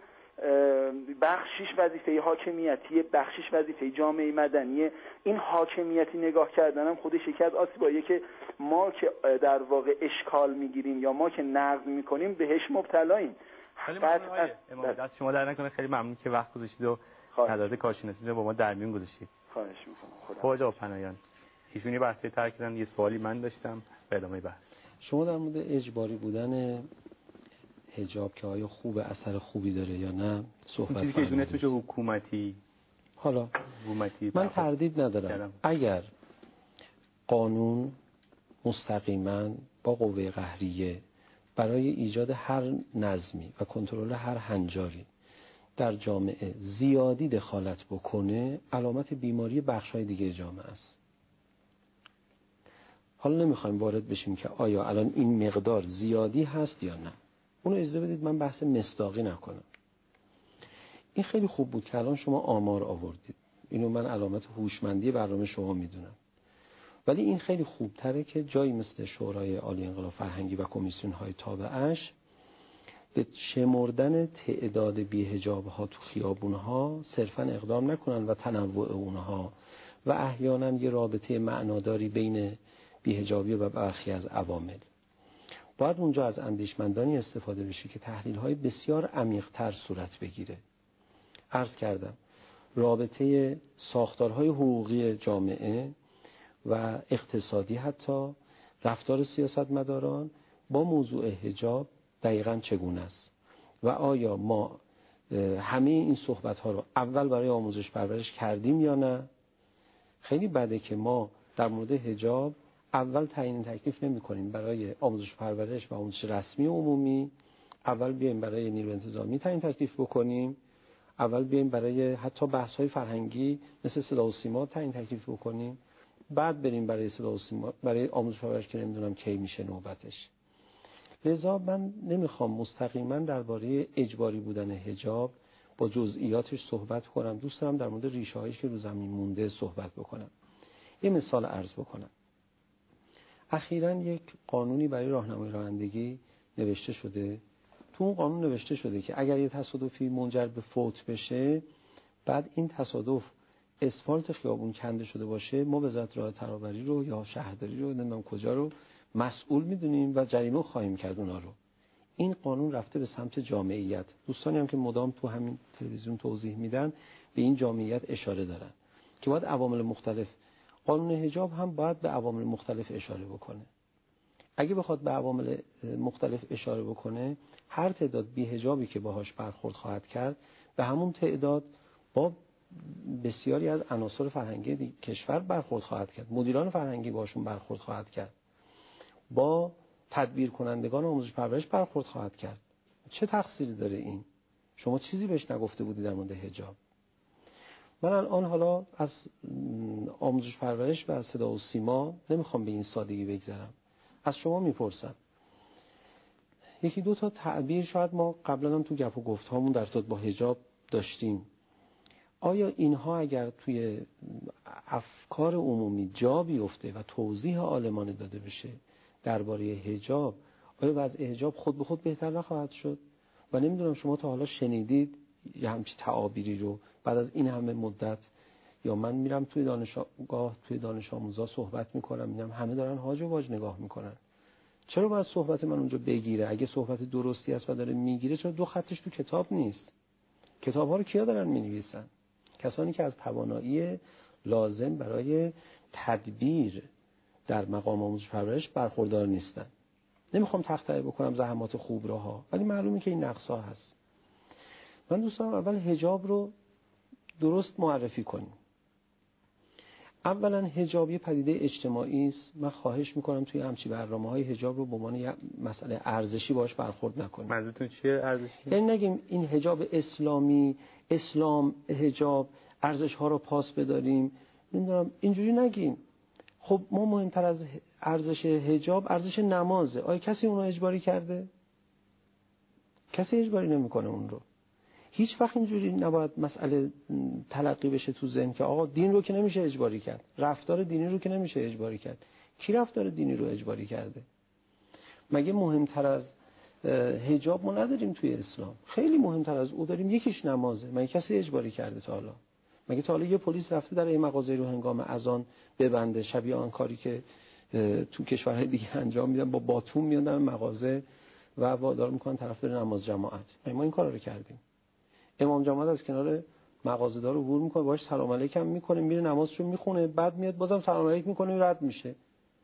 بخشش وظیفه حاکمیتی، بخشش وظیفه جامعه مدنی. این حاکمیتی نگاه کردنم خودش یکی از آسیباییه که ما که در واقع اشکال میگیریم یا ما که نقد میکنیم بهش مبتلاییم. خیلی ممنون امام، دست شما در نکنه، خیلی ممنون که وقت گذاشتید و نظرات کارشناسی رو با ما در میون گذاشتید. خواهش میکنم. خدا خواجه پناهیان ایشونی بحثی ترک کردن، یه سوالی من داشتم به ادامه بحث. شما در مورد اجباری بودن حجاب که آیا خوب اثر خوبی داره یا نه صحبت چیزی که ایشون اسمش حکومتی حالا حکومتی من تردید ندارم کردم. اگر قانون مستقیما با قوه قهریه برای ایجاد هر نظمی و کنترل هر هنجاری در جامعه زیادی دخالت بکنه، علامت بیماری بخش‌های دیگه جامعه است. حالا نمیخوایم وارد بشیم که آیا الان این مقدار زیادی هست یا نه. اونو اجازه بدید من بحث مصداقی نکنم. این خیلی خوب بود که الان شما آمار آوردید. اینو من علامت هوشمندی برنامه شما میدونم. ولی این خیلی خوبتره که جایی مثل شورای عالی انقلاب فرهنگی و کمیسیون‌های تابعش به شمردن تعداد بی‌حجاب‌ها تو خیابون‌ها صرفاً اقدام نکنن و تنوع اونها و احیانا یه رابطه معناداری بین بی‌حجابی و برخی از عوامل. باید اونجا از اندیشمندانی استفاده بشه که تحلیل‌های بسیار عمیق‌تر صورت بگیره. عرض کردم رابطه ساختارهای حقوقی جامعه و اقتصادی، حتی رفتار سیاستمداران با موضوع حجاب دقیقاً چگونه است و آیا ما همه این صحبت‌ها رو اول برای آموزش پرورش کردیم یا نه. خیلی بده که ما در مورد حجاب اول تعیین تکلیف نمی کنیم برای آموزش پرورش و آموزش رسمی و عمومی، اول بیایم برای نیروی انتظامی تعیین تکلیف بکنیم، اول بیایم برای حتی بحث‌های فرهنگی مثل صدا و سیما تعیین تکلیف بکنیم، بعد بریم برای صدا و سیما برای آموزش پرورش که نمیدونم کی میشه نوبتش. لذا من نمیخوام مستقیما درباره اجباری بودن حجاب با جزئیاتش صحبت کنم. دوست دارم در مورد ریشه‌هایی که رو زمین مونده صحبت بکنم. یه مثال عرض بکنم. اخیراً یک قانونی برای راهنمای رانندگی نوشته شده. تو اون قانون نوشته شده که اگر یه تصادفی منجر به فوت بشه، بعد این تصادف اسفالت خیابون کنده شده باشه، ما وزارت راه ترابری رو یا شهرداری رو نمیدونم کجا رو مسئول میدونیم و جریمه خواهیم کرد اونا رو. این قانون رفته به سمت جامعیت. دوستانی هم که مدام تو همین تلویزیون توضیح میدن به این جامعیت اشاره دارن که باید عوامل مختلف، قانون حجاب هم باید به عوامل مختلف اشاره بکنه. اگه بخواد به عوامل مختلف اشاره بکنه، هر تعداد بی حجابی که باهاش برخورد خواهد کرد به همون تعداد با بسیاری از عناصر فرهنگی کشور برخورد خواهد کرد. مدیران فرهنگی باشون برخورد خواهد کرد، با تدبیر کنندگان آموزش پرورش برخورد خواهد کرد. چه تقصیری داره این؟ شما چیزی بهش نگفته بودی در مورد حجاب. من الان حالا از آموزش پرورش و از صدا و سیما نمیخوام به این سادگی بگذرم. از شما میپرسم، یکی دو تا تعبیر شاید ما قبلا هم تو گپ و گفت هامون در ارتباط با حجاب داشتیم. آیا اینها اگر توی افکار عمومی جا بیفته و توضیح عالمانه داده بشه درباره حجاب، آیا وضع حجاب خود به خود بهتر نخواهد شد؟ و نمیدونم شما تا حالا شنیدید یه همچین تعابیری رو بعد از این همه مدت؟ یا من میرم توی دانشگاه، توی دانش آموزا صحبت میکنم، میگم همه دارن هاج و واج نگاه میکنن، چرا باید صحبت من اونجا بگیره؟ اگه صحبت درستی است و داره میگیره، چرا دو خطش تو کتاب نیست؟ کتاب ها رو کیا دارن مینویسن؟ کسانی که از توانایی لازم برای تدبیر در مقام آموزش پرورش برخوردار نیستن. نمیخوام تخطئه بکنم زحمات خوب را ها، ولی معلومه که این نقصا هست. من دوست دارم اول حجاب رو درست معرفی کنیم. اولا حجاب یه پدیده اجتماعی است. من خواهش میکنم توی همچین برنامه‌های حجاب رو به عنوان یه مسئله ارزشی باهاش برخورد نکنیم. منظورتون چیه ارزشی؟ یعنی نگیم این حجاب اسلامی، اسلام حجاب، ارزش ها رو پاس بداریم. نمیدونم اینجوری نگیم. خب ما مهمتر از ارزش حجاب ارزش نمازه. آیا کسی اون رو اجباری کرده؟ کسی اجباری نمیکنه اون رو. هیچ وقت اینجوری نباید مسئله تلقی بشه تو ذهن که آقا دین رو که نمیشه اجباری کرد، رفتار دینی رو که نمیشه اجباری کرد. کی رفتار دینی رو اجباری کرده؟ مگه مهمتر از حجاب ما نداریم توی اسلام؟ خیلی مهمتر از او داریم. یکیش نمازه. مگه کسی اجباری کرده تا حالا؟ مگه تا حالا یه پلیس رفته در این مغازه رو هنگام اذان ببنده، شبیه آن کاری که تو کشورهای دیگه انجام میدن، با باتوم میان در مغازه و وادار میکنن طرف بره نماز جماعت؟ ما این کارا رو کردیم. امام جماعت از کنار مغازه‌دار عبور میکنه، باهاش سلام علیکم میکنه، میره نمازشو میخونه، بعد میاد بازم سلام علیک میکنه، رد میشه.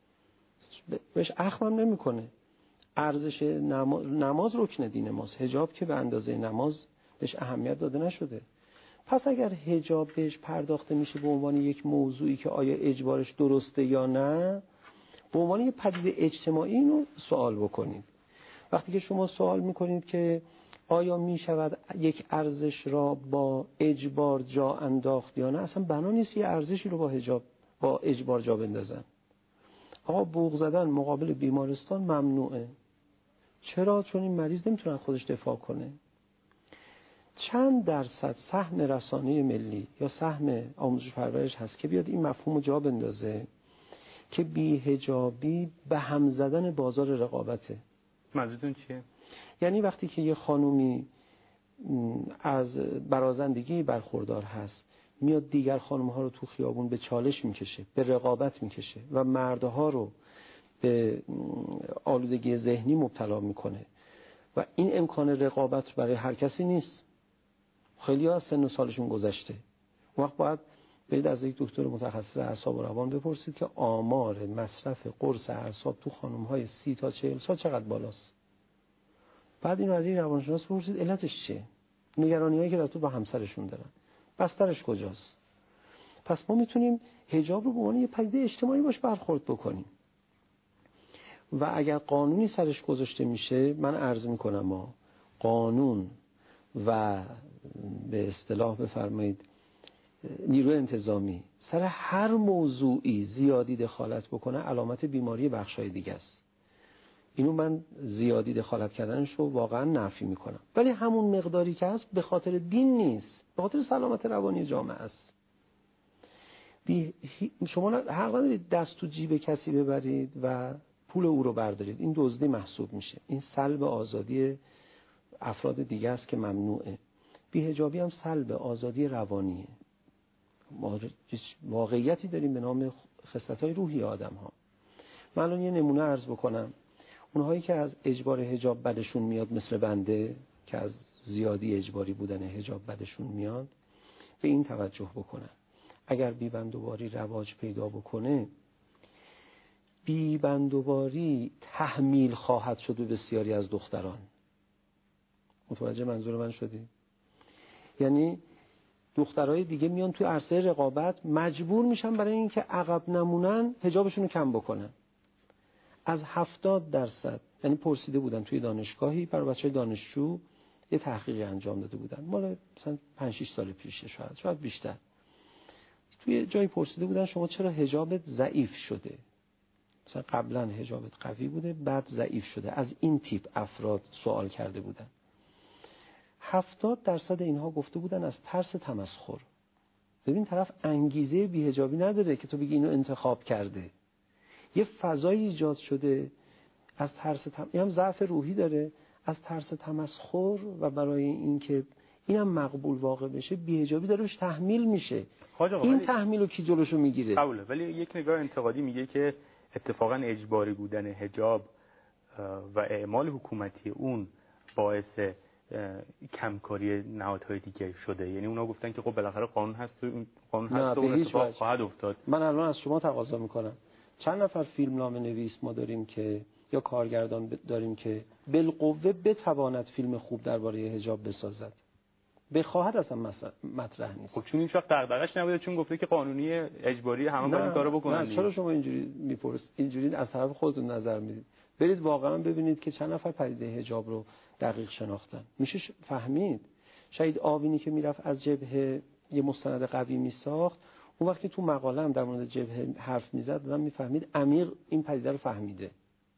بهش اخمم نمیکنه. ارزش نماز, نماز رکن دین ماست. حجاب که به اندازه نماز بهش اهمیت داده نشده. پس اگر حجاب بهش پرداخته میشه به عنوان یک موضوعی که آیا اجبارش درسته یا نه، به عنوان یک پدیده اجتماعی اینو سوال بکنید. وقتی که شما سوال میکنید که آیا میشود یک ارزش را با اجبار جا انداخت یا نه، اصلا بنا نیست یه ارزشی رو با حجاب با اجبار جا بندازن. آقا بوق زدن مقابل بیمارستان ممنوعه. چرا؟ چون این مریض نمیتونه خودش دفاع کنه. چند درصد سهم رسانه ملی یا سهم آموزش پرورش هست که بیاد این مفهوم رو جا بندازه که بی‌حجابی به هم زدن بازار رقابته؟ منظورتون چیه؟ یعنی وقتی که یه خانومی از برازندگی برخوردار هست، میاد دیگر خانم‌ها رو تو خیابون به چالش میکشه، به رقابت میکشه و مردها رو به آلودگی ذهنی مبتلا میکنه و این امکان رقابت برای هر کسی نیست. خیلی ها از سن و سالشون گذشته. اون وقت باید برید از یک دکتر متخصص اعصاب و روان بپرسید که آمار مصرف قرص اعصاب تو خانم‌های سی تا چهل سال چقدر بالاست. بعد اینو از این روانشناس بپرسید علتش چیه؟ نگرانی‌هایی که در تو با همسرشون دارن. بسترش کجاست؟ پس ما میتونیم حجاب رو به عنوان یه پدیده اجتماعی باش برخورد بکنیم. و اگر قانونی سرش گذاشته میشه، من عرض میکنم ما قانون و به اصطلاح بفرمایید نیروی انتظامی سر هر موضوعی زیادی دخالت بکنه علامت بیماری بخشای دیگه است. اینو من زیادی دخالت کردنش رو واقعا نفی میکنم. ولی همون مقداری که هست به خاطر دین نیست، به خاطر سلامت روانی جامعه است. شما حق ندارید دست تو جیب کسی ببرید و پول او رو بردارید. این دزدی محسوب میشه. این سلب آزادی افراد دیگه است که ممنوعه. بی‌حجابی هم سلب آزادی روانیه. ما واقعیتی داریم به نام خصلت‌های روحی آدم‌ها. من الان یه نمونه عرض بکنم. اونهایی که از اجبار حجاب بدشون میاد مثل بنده که از زیادی اجباری بودن حجاب بدشون میاد، به این توجه بکنن اگر بیبندوباری رواج پیدا بکنه، بیبندوباری تحمیل خواهد شد به بسیاری از دختران. متوجه منظور من شدی؟ یعنی دخترای دیگه میان توی عرصه رقابت مجبور میشن برای اینکه عقب نمونن حجابشون رو کم بکنن. از هفتاد درصد، یعنی پرسیده بودن توی دانشگاهی برای بچه‌های دانشجو یه تحقیقی انجام داده بودن مال مثلا پنج شش سال پیشه، شاید شاید بیشتر، توی جایی پرسیده بودن شما چرا حجابت ضعیف شده؟ مثلا قبلا حجابت قوی بوده بعد ضعیف شده. از این تیپ افراد سوال کرده بودن. هفتاد درصد اینها گفته بودن از ترس تمسخر. ببین طرف انگیزه بی‌حجابی نداره که تو بگی اینو انتخاب کرده. یه فضایی ایجاد شده از ترس تم... این هم ضعف روحی داره، از ترس تمسخر و برای اینکه اینم مقبول واقع بشه بی‌حجابی داره بهش تحمیل میشه. این ولی... تحمیل رو کی جلوشو میگیره؟ قبوله، ولی یک نگاه انتقادی میگه که اتفاقا اجباری بودن حجاب و اعمال حکومتی اون باعث کمکاری نهادهای دیگه شده. یعنی اونا گفتن که خب بالاخره قانون هست و قانون هست و اون اتفاق خواهد افتاد. من الان از شما تقاضا میکنم چند نفر فیلمنامه نویس ما داریم که یا کارگردان داریم که بالقوه بتواند فیلم خوب درباره حجاب بسازد؟ بخواهد اصلا مطرح نیست. خب چون این وقت دغدغش نبوده، چون گفته که قانونی اجباری همه باید این کارو بکنن. نه چرا شما اینجوری میپرسید؟ اینجوری از طرف خودتون نظر میدید. برید واقعا ببینید که چند نفر پدیده حجاب رو دقیق شناختن. میشه فهمید. شاید آوینی که میرفت از جبهه یه مستند قوی میساخت، اون وقتی تو مقاله هم در مورد جبهه حرف میزد آدم میفهمید عمیق این پدیده رو فهمیده.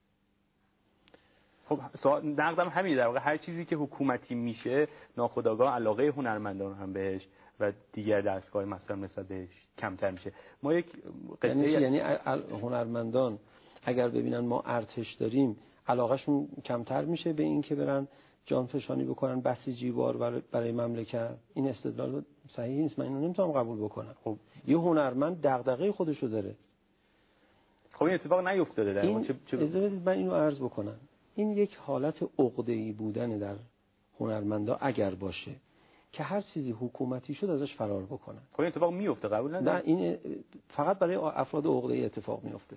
خب نقدم همین در واقع هر چیزی که حکومتی میشه ناخودآگاه علاقه هنرمندان هم بهش و دیگر دستگاه مثلا مثلا بهش کمتر میشه. ما یک قصه یعنی, یعنی هنرمندان اگر ببینن ما ارتش داریم علاقهشون کمتر میشه به این که برن جانفشانی بکنن بسیجی بار برای مملکت. این استدلال صحیح نیست، من اینو نمیتونم قبول بکنم. خب یه هنرمند دغدغه خودشو داره. خب این اتفاق نیفتاده در این... چه چه اجازه بدید من اینو عرض بکنم. این یک حالت عقده‌ای بودن در هنرمندا اگر باشه که هر چیزی حکومتی شد ازش فرار بکنن. خب این اتفاق میفته، قبول نداری؟ نه این فقط برای افراد عقده‌ای اتفاق میفته.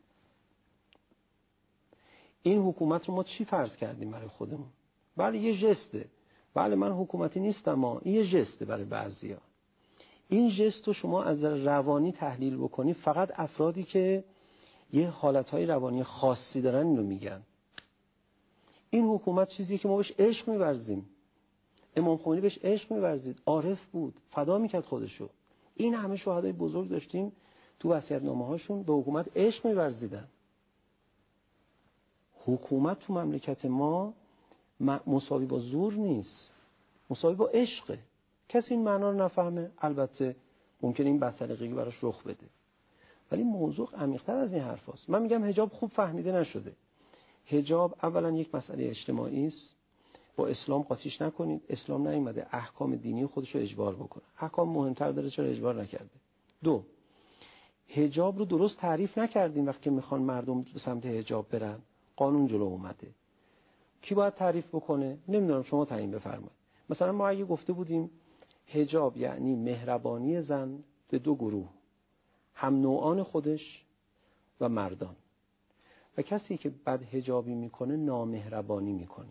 این حکومت رو ما چی فرض کردیم برای خودمون؟ بله یه ژسته. بله من حکومتی نیستم، ما این یه ژسته برای بعضیا. این ژست رو شما از روانی تحلیل بکنی فقط افرادی که یه حالتهای روانی خاصی دارن اینو میگن. این حکومت چیزیه که ما بهش عشق می‌ورزیم. امام خمینی بهش عشق می‌ورزید، عارف بود، فدا میکرد خودشو. این همه شهدای بزرگ داشتیم تو وصیت‌نامه‌هاشون به حکومت عشق می‌ورزیدن. حکومت تو مملکت ما مساوی با زور نیست، مساوی با عشقه. کسی این معنا رو نفهمه، البته ممکنه این بدسلیقگی براش رخ بده، ولی موضوع عمیق‌تر از این حرفاست. من میگم حجاب خوب فهمیده نشده. حجاب اولا یک مسئله اجتماعی است، با اسلام قاطیش نکنید. اسلام نیومده احکام دینی خودش رو اجبار بکنه، احکام مهمتر داره، چرا اجبار نکرده؟ دو، حجاب رو درست تعریف نکردیم. وقتی میخوان مردم به سمت حجاب برن قانون جلو اومده، کی باید تعریف بکنه؟ نمیدونم، شما تعیین بفرمایید. مثلا ما اگه گفته بودیم حجاب یعنی مهربانی زن به دو گروه، هم نوعان خودش و مردان، و کسی که بد حجابی میکنه نامهربانی میکنه.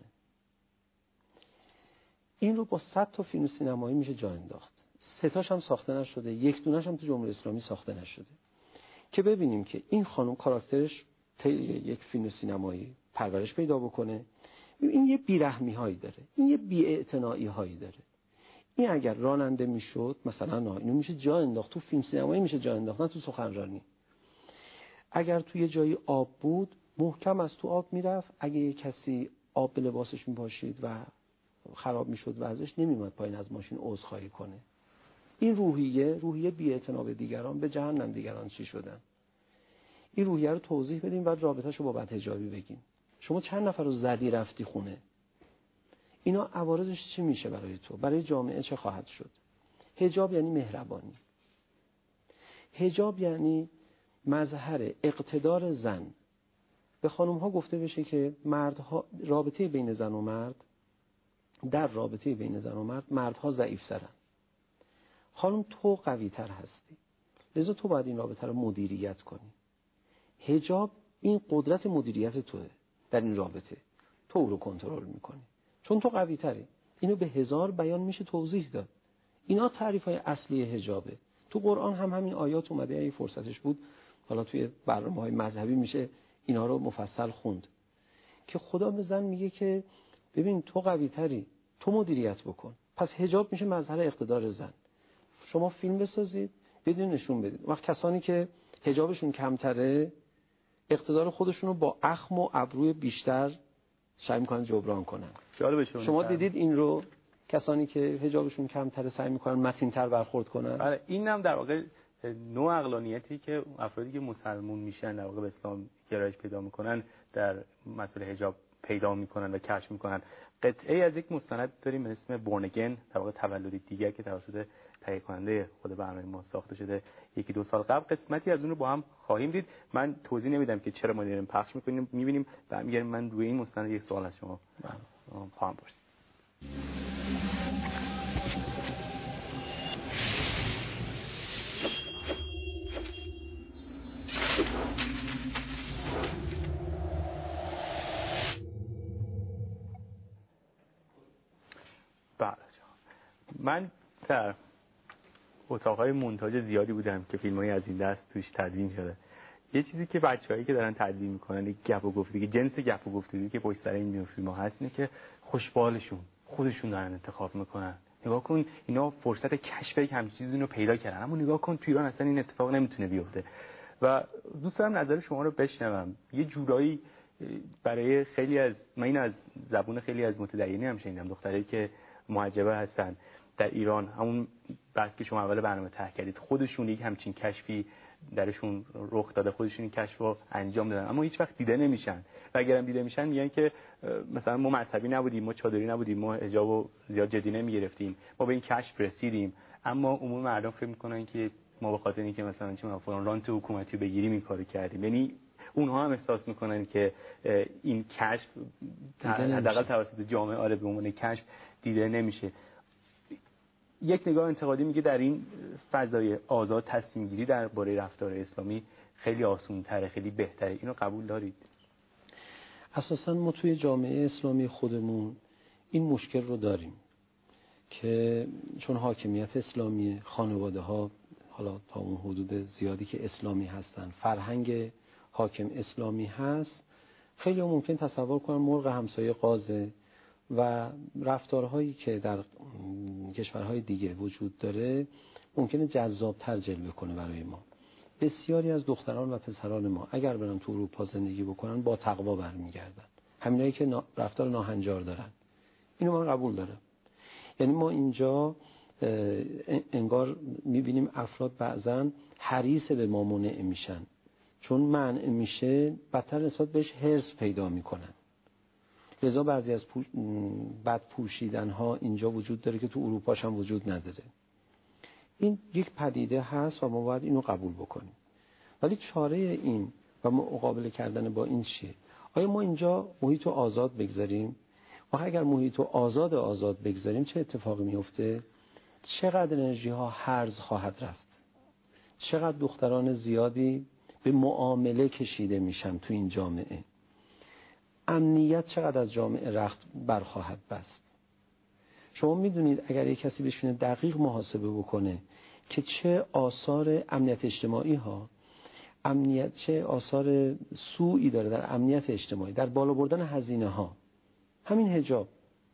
این رو با صد تا فیلم سینمایی میشه جا انداخت. سه تاش هم ساخته نشده، یک دونش هم تو جمهوری اسلامی ساخته نشده که ببینیم که این خانم کاراکترش طی یک فیلم سینمایی پرورش پیدا بکنه. این یه بیرحمی هایی داره، این یه بی‌اعتنایی هایی داره. این اگر راننده میشد مثلا نه اینو میشه جا انداخت، تو فیلم سینمایی میشه جا انداخت، نه تو سخنرانی. اگر توی جای آب بود محکم از تو آب میرفت، اگه یه کسی آب به لباسش میپاشید و خراب میشد وضعش، نمیومد پایین از ماشین عذرخواهی کنه. این روحیه روحیه بی‌اعتنا به دیگران، به جهنم دیگران چی شدن. این روحیه رو توضیح بدیم، بعد رابطه‌شو با بدحجابی بگیم. شما چند نفر رو زدی رفتی خونه، اینا عوارضش چی میشه برای تو، برای جامعه چه خواهد شد؟ حجاب یعنی مهربانی، حجاب یعنی مظهر اقتدار زن به خانم ها گفته بشه که مردها رابطه بین زن و مرد در رابطه بین زن و مرد مردها ضعیف‌ترن، خانم تو قوی تر هستی، لذا تو باید این رابطه رو مدیریت کنی. حجاب این قدرت مدیریت توه در این رابطه، تو او رو کنترل میکنی چون تو قوی تری. اینو به هزار بیان میشه توضیح داد. اینا تعریف های اصلی حجابه. تو قرآن هم همین آیات اومده، اگه فرصتش بود حالا توی برنامه‌های مذهبی میشه اینا رو مفصل خوند که خدا به زن میگه که ببین تو قوی تری، تو مدیریت بکن. پس حجاب میشه مظهر اقتدار زن. شما فیلم بسازید بدون نشون بدید، وقت کسانی که حجابشون کمتره اقتدار خودشون رو با اخم و ابروی بیشتر سعی میکنن جبران کنن. شما دیدید این رو؟ کسانی که حجابشون کمتره سعی میکنن متین‌تر برخورد کنن. آره این هم در واقع نوع عقلانیتی که افرادی که مسلمون میشن در واقع به اسلام گرایش پیدا میکنن در مسئله حجاب پیدا میکنن و کشف میکنن. قطعه از یک مستند داریم به اسم بورنگن، در واقع تولد دیگر، که توسط تهیه کننده خود برنامه ما ساخته شده یکی دو سال قبل. قسمتی از اون رو با هم خواهیم دید. من توضیح نمیدم که چرا ما داریم پخش میکنیم، میبینیم برمیگردیم. من روی این مستند یک سوال از شما خواهم پرسید. من در اتاقهای مونتاژ زیادی بودم که فیلم‌های از این دست توش تدوین شده. یه چیزی که بچه‌هایی که دارن تدوین میکنن، یک گپ و گفتگی، جنس گپ و گفتگی که پشت سر این فیلم‌ها هست، اینه که خوشبالشون خودشون دارن انتخاب میکنن. نگاه کن اینا فرصت کشف یک همچین چیزی رو پیدا کردن، اما نگاه کن تو ایران اصلا این اتفاق نمیتونه بیفته. و دوست دارم نظر شما رو بشنوم. یه جورایی برای خیلی از من این از زبون خیلی از متدینی هم شنیدم، دخترایی که محجبه هستن در ایران، همون بعد که شما اول برنامه طرح کردید، خودشون یک همچین کشفی درشون رخ داده، خودشون این کشف رو انجام دادن، اما هیچ وقت دیده نمیشن. و اگرم دیده میشن میگن که مثلا ما مذهبی نبودیم، ما چادری نبودیم، ما حجابو زیاد جدی نمیگرفتیم، ما به این کشف رسیدیم. اما عموم مردم فکر میکنن که ما به خاطر اینکه مثلا چه فلان رانت حکومتی بگیریم این کارو کردیم. یعنی اونها هم احساس میکنن که این کشف حداقل توسط جامعه آره به عنوان کشف دیده نمیشه. یک نگاه انتقادی میگه در این فضای آزاد تصمیم گیری درباره رفتار اسلامی خیلی آسان‌تره، خیلی بهتره. اینو قبول دارید؟ اساساً ما توی جامعه اسلامی خودمون این مشکل رو داریم که چون حاکمیت اسلامی، خانواده ها حالا تا اون حدود زیادی که اسلامی هستن، فرهنگ حاکم اسلامی هست، خیلی ممکن تصور کنن مرغ همسایه قازه و رفتارهایی که در کشورهای دیگه وجود داره ممکنه جذاب‌تر جلوه کنه برای ما. بسیاری از دختران و پسران ما اگر برن تو اروپا زندگی بکنن با تقوا برمیگردن، همینایی که رفتار ناهنجار دارن. اینو من قبول دارم. یعنی ما اینجا انگار میبینیم افراد بعضن حریص به ما منع میشن، چون منع میشه بدتر نسبت بهش حرص پیدا میکنن. لذا بعضی از پوش... بد پوشیدن ها اینجا وجود داره که تو اروپاش هم وجود نداره. این یک پدیده هست و ما باید اینو قبول بکنیم. ولی چاره این و مقابله کردن با این چیه؟ آیا ما اینجا محیط رو آزاد بگذاریم؟ و اگر محیط رو آزاد آزاد بگذاریم چه اتفاقی میفته؟ چقدر انرژی ها هرز خواهد رفت؟ چقدر دختران زیادی به معامله کشیده میشن تو این جامعه؟ امنیت چقدر از جامعه رخت برخواهد بست؟ شما میدونید اگر یک کسی بشینه دقیق محاسبه بکنه که چه آثار امنیت اجتماعی ها امنیت چه آثار سوئی داره در امنیت اجتماعی، در بالا بردن هزینه ها، همین حجاب.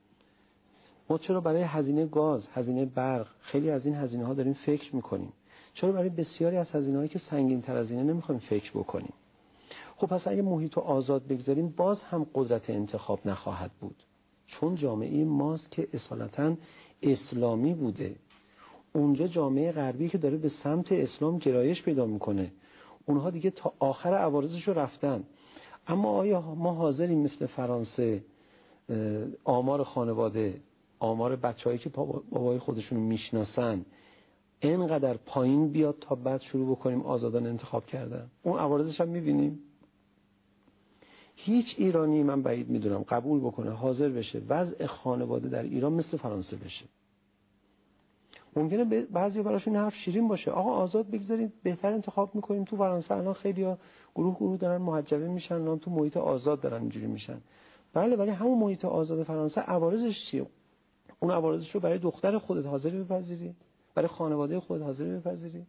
ما چرا برای هزینه گاز، هزینه برق، خیلی از این هزینه ها داریم فکر میکنیم، چرا برای بسیاری از هزینه هایی که سنگین تر از اینه نمیخوایم فکر بکنیم؟ خب پس اگه محیط رو آزاد بگذاریم باز هم قدرت انتخاب نخواهد بود، چون جامعه ماست که اصالتاً اسلامی بوده. اونجا جامعه غربی که داره به سمت اسلام گرایش پیدا میکنه، اونها دیگه تا آخر عوارضش رو رفتن. اما آیا ما حاضریم مثل فرانسه آمار خانواده، آمار بچه‌هایی که بابای خودشون میشناسن اینقدر پایین بیاد تا بعد شروع بکنیم آزادانه انتخاب کردن؟ اون عوارضش هم میبینیم. هیچ ایرانی من بعید میدونم قبول بکنه حاضر بشه وضع خانواده در ایران مثل فرانسه بشه. ممکنه بعضی براشون حرف شیرین باشه، آقا آزاد بگذارید بهتر انتخاب میکنیم. تو فرانسه الان خیلی‌ها گروه گروه دارن محجبه میشن، الان تو محیط آزاد دارن اینجوری میشن. بله، ولی همون محیط آزاد فرانسه عوارضش چیه؟ اون عوارضش رو برای دختر خودت حاضر بپذیری؟ برای خانواده خودت حاضر بپذیری؟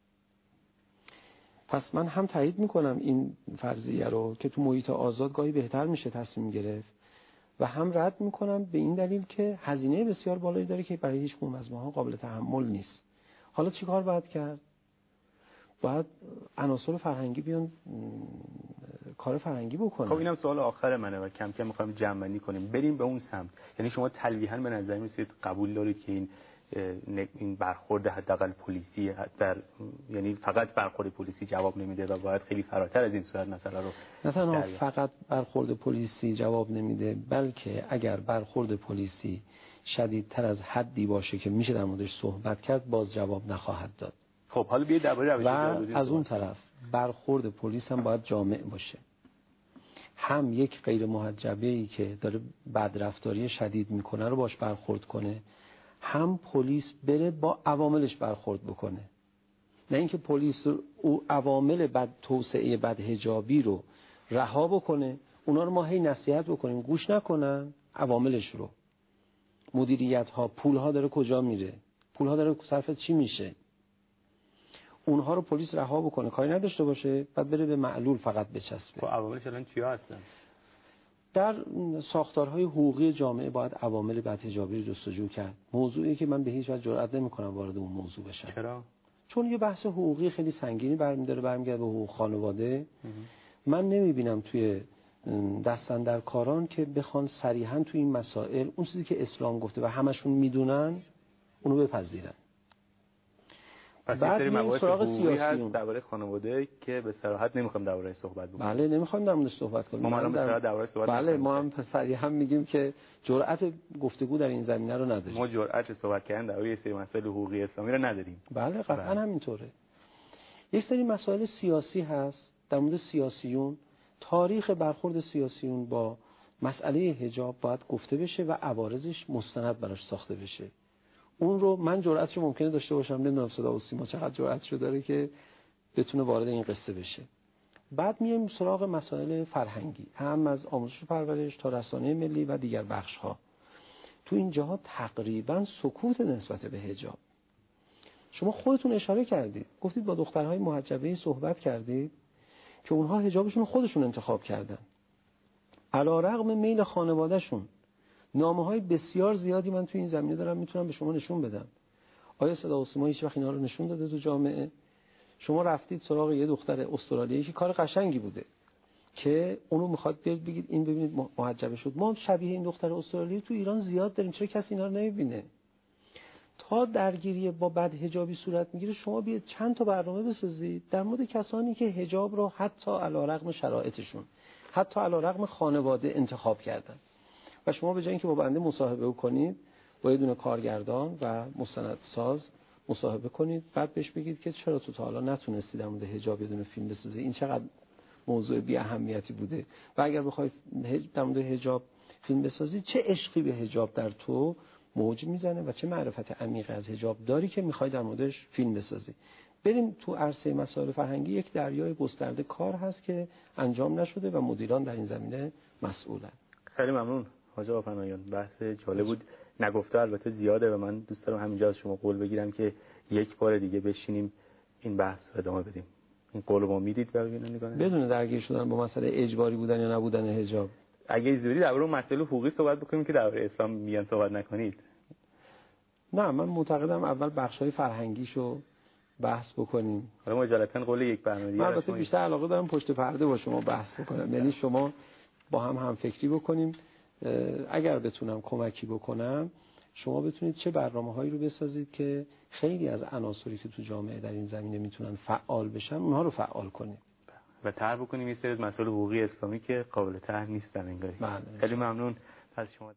پس من هم تایید میکنم این فرضیه رو که تو محیط آزاد گاهی بهتر میشه تصمیم گرفت و هم رد میکنم به این دلیل که هزینه بسیار بالایی داره که برای هیچ کدوم از ماها قابل تحمل نیست. حالا چیکار باید کرد؟ باید عناصر فرهنگی بیان کار فرهنگی بکنن. خب اینم سوال آخر منه و کم کم میخوایم جمع‌بندی کنیم، بریم به اون سمت. یعنی شما تلویحاً به نظر میاد قبول دارید که این این برخورد حداقل پلیسی در یعنی فقط برخورد پلیسی جواب نمیده و باید خیلی فراتر از این صورت مسئله رو نه تنها فقط برخورد پلیسی جواب نمیده، بلکه اگر برخورد پلیسی شدیدتر از حدی باشه که میشه در موردش صحبت کرد، باز جواب نخواهد داد. خب حالا بیاید درباره روش و از اون طرف برخورد پلیس هم باید جامع باشه. هم یک غیر محجبه‌ای که داره بدرفتاری شدید میکنه رو باش برخورد کنه، هم پلیس بره با عواملش برخورد بکنه. نه اینکه پلیس او عوامل بد توسعه بدحجابی رو رها بکنه، اونا رو ما هی نصیحت بکنیم گوش نکنن، عواملش رو، مدیریت ها، پول ها داره کجا میره، پول ها داره صرف چی میشه، اونها رو پلیس رها بکنه، کاری نداشته باشه، بعد بره به معلول فقط بچسبه. خب عواملش الان چیا هستن؟ در ساختارهای حقوقی جامعه باید عوامل بدحجابی رو جستجو کرد. موضوعی که من به هیچ وجه جرئت نمی‌کنم وارد اون موضوع بشم. چرا؟ چون یه بحث حقوقی خیلی سنگینی برمی‌داره، برمیگرده به حقوق خانواده. من نمی‌بینم توی دستاندرکاران که بخوان صریحاً توی این مسائل اون چیزی که اسلام گفته و همشون میدونن اونو بپذیرن. بعد این سراغ سیاسی هست درباره خانواده که به صراحت نمیخوام درباره صحبت بکنیم. بله نمیخوام در موردش صحبت کنیم. ما الان به صراحت درباره صحبت بله ما هم پسری هم میگیم که جرأت گفتگو در این زمینه رو نداریم. ما جرأت صحبت کردن درباره یه سری مسائل حقوقی اسلامی رو نداریم. بله قطعا همینطوره. یک سری مسائل سیاسی هست در مورد سیاسیون، تاریخ برخورد سیاسیون با مسئله حجاب باید گفته بشه و عوارضش مستند براش ساخته بشه. اون رو من جرأتش ممکنه داشته باشم، نمیدونم صدا و سیما چقدر جرأتشو داره که بتونه وارد این قصه بشه. بعد میایم سراغ مسائل فرهنگی، هم از آموزش و پرورش تا رسانه ملی و دیگر بخش‌ها. تو این جاها تقریبا سکوت نسبت به حجاب. شما خودتون اشاره کردید، گفتید با دخترهای محجبه صحبت کردید که اونها حجابشون خودشون انتخاب کردن علی‌رغم میل خانواده‌شون. نامه‌های بسیار زیادی من تو این زمینه دارم میتونم به شما نشون بدم. آیا صدا و سیما هیچ وقت اینا رو نشون داده تو جامعه؟ شما رفتید سراغ یه دختر استرالیایی که کار قشنگی بوده که اونو میخواد بیاد بگید این ببینید محجبه شد. ما شبیه این دختر استرالیایی تو ایران زیاد داریم، چرا کسی اینا رو نمیبینه؟ تا درگیری با بدحجابی صورت میگیره شما بیاید چند تا برنامه بسازید در مورد کسانی که حجاب رو حتی علی‌رغم شرایطشون، حتی علی‌رغم خانواده انتخاب کردن. و شما به جای اینکه با بنده مصاحبه کنید با یه دونه کارگردان و مستندساز مصاحبه کنید، بعد بهش بگید که چرا تو تا حالا نتونستی در مورد حجاب یه دونه فیلم بسازی، این چقدر موضوع بی اهمیتی بوده، و اگر بخوای در مورد حجاب فیلم بسازی چه عشقی به حجاب در تو موج میزنه و چه معرفت عمیقی از حجاب داری که میخوای در موردش فیلم بسازی. بریم تو عرصه مسائل فرهنگی، یک دریای گسترده کار هست که انجام نشده و مدیران در این زمینه مسئولن. خیلی ممنون حاج آقا پناهیان، بحث جالب بود، نگفته البته زیاده و من دوست دارم همینجا از شما قول بگیرم که یک بار دیگه بشینیم این بحث رو ادامه بدیم. این قول رو ما میدید و ببینید نگاه بدون درگیر شدن با مسئله اجباری بودن یا نبودن حجاب. اگه زودی درباره اون مسئله حقوقی صحبت بکنیم که درباره اسلام میان صحبت نکنید. نه من معتقدم اول بخشای فرهنگیشو بحث بکنیم. حالا مجالتا قول یک برنامه دیگه. من البته بیشتر علاقه دارم پشت پرده با شما بحث بکنم، یعنی شما با هم هم فکری بکنیم. اگر بتونم کمکی بکنم شما بتونید چه برنامه‌هایی رو بسازید که خیلی از عناصری که تو جامعه در این زمینه میتونن فعال بشن اونها رو فعال کنید و طرح بکنیم یه سری مسائل حقوقی اسلامی که قابل طرح نیستن انگاری. خیلی ممنون از شما.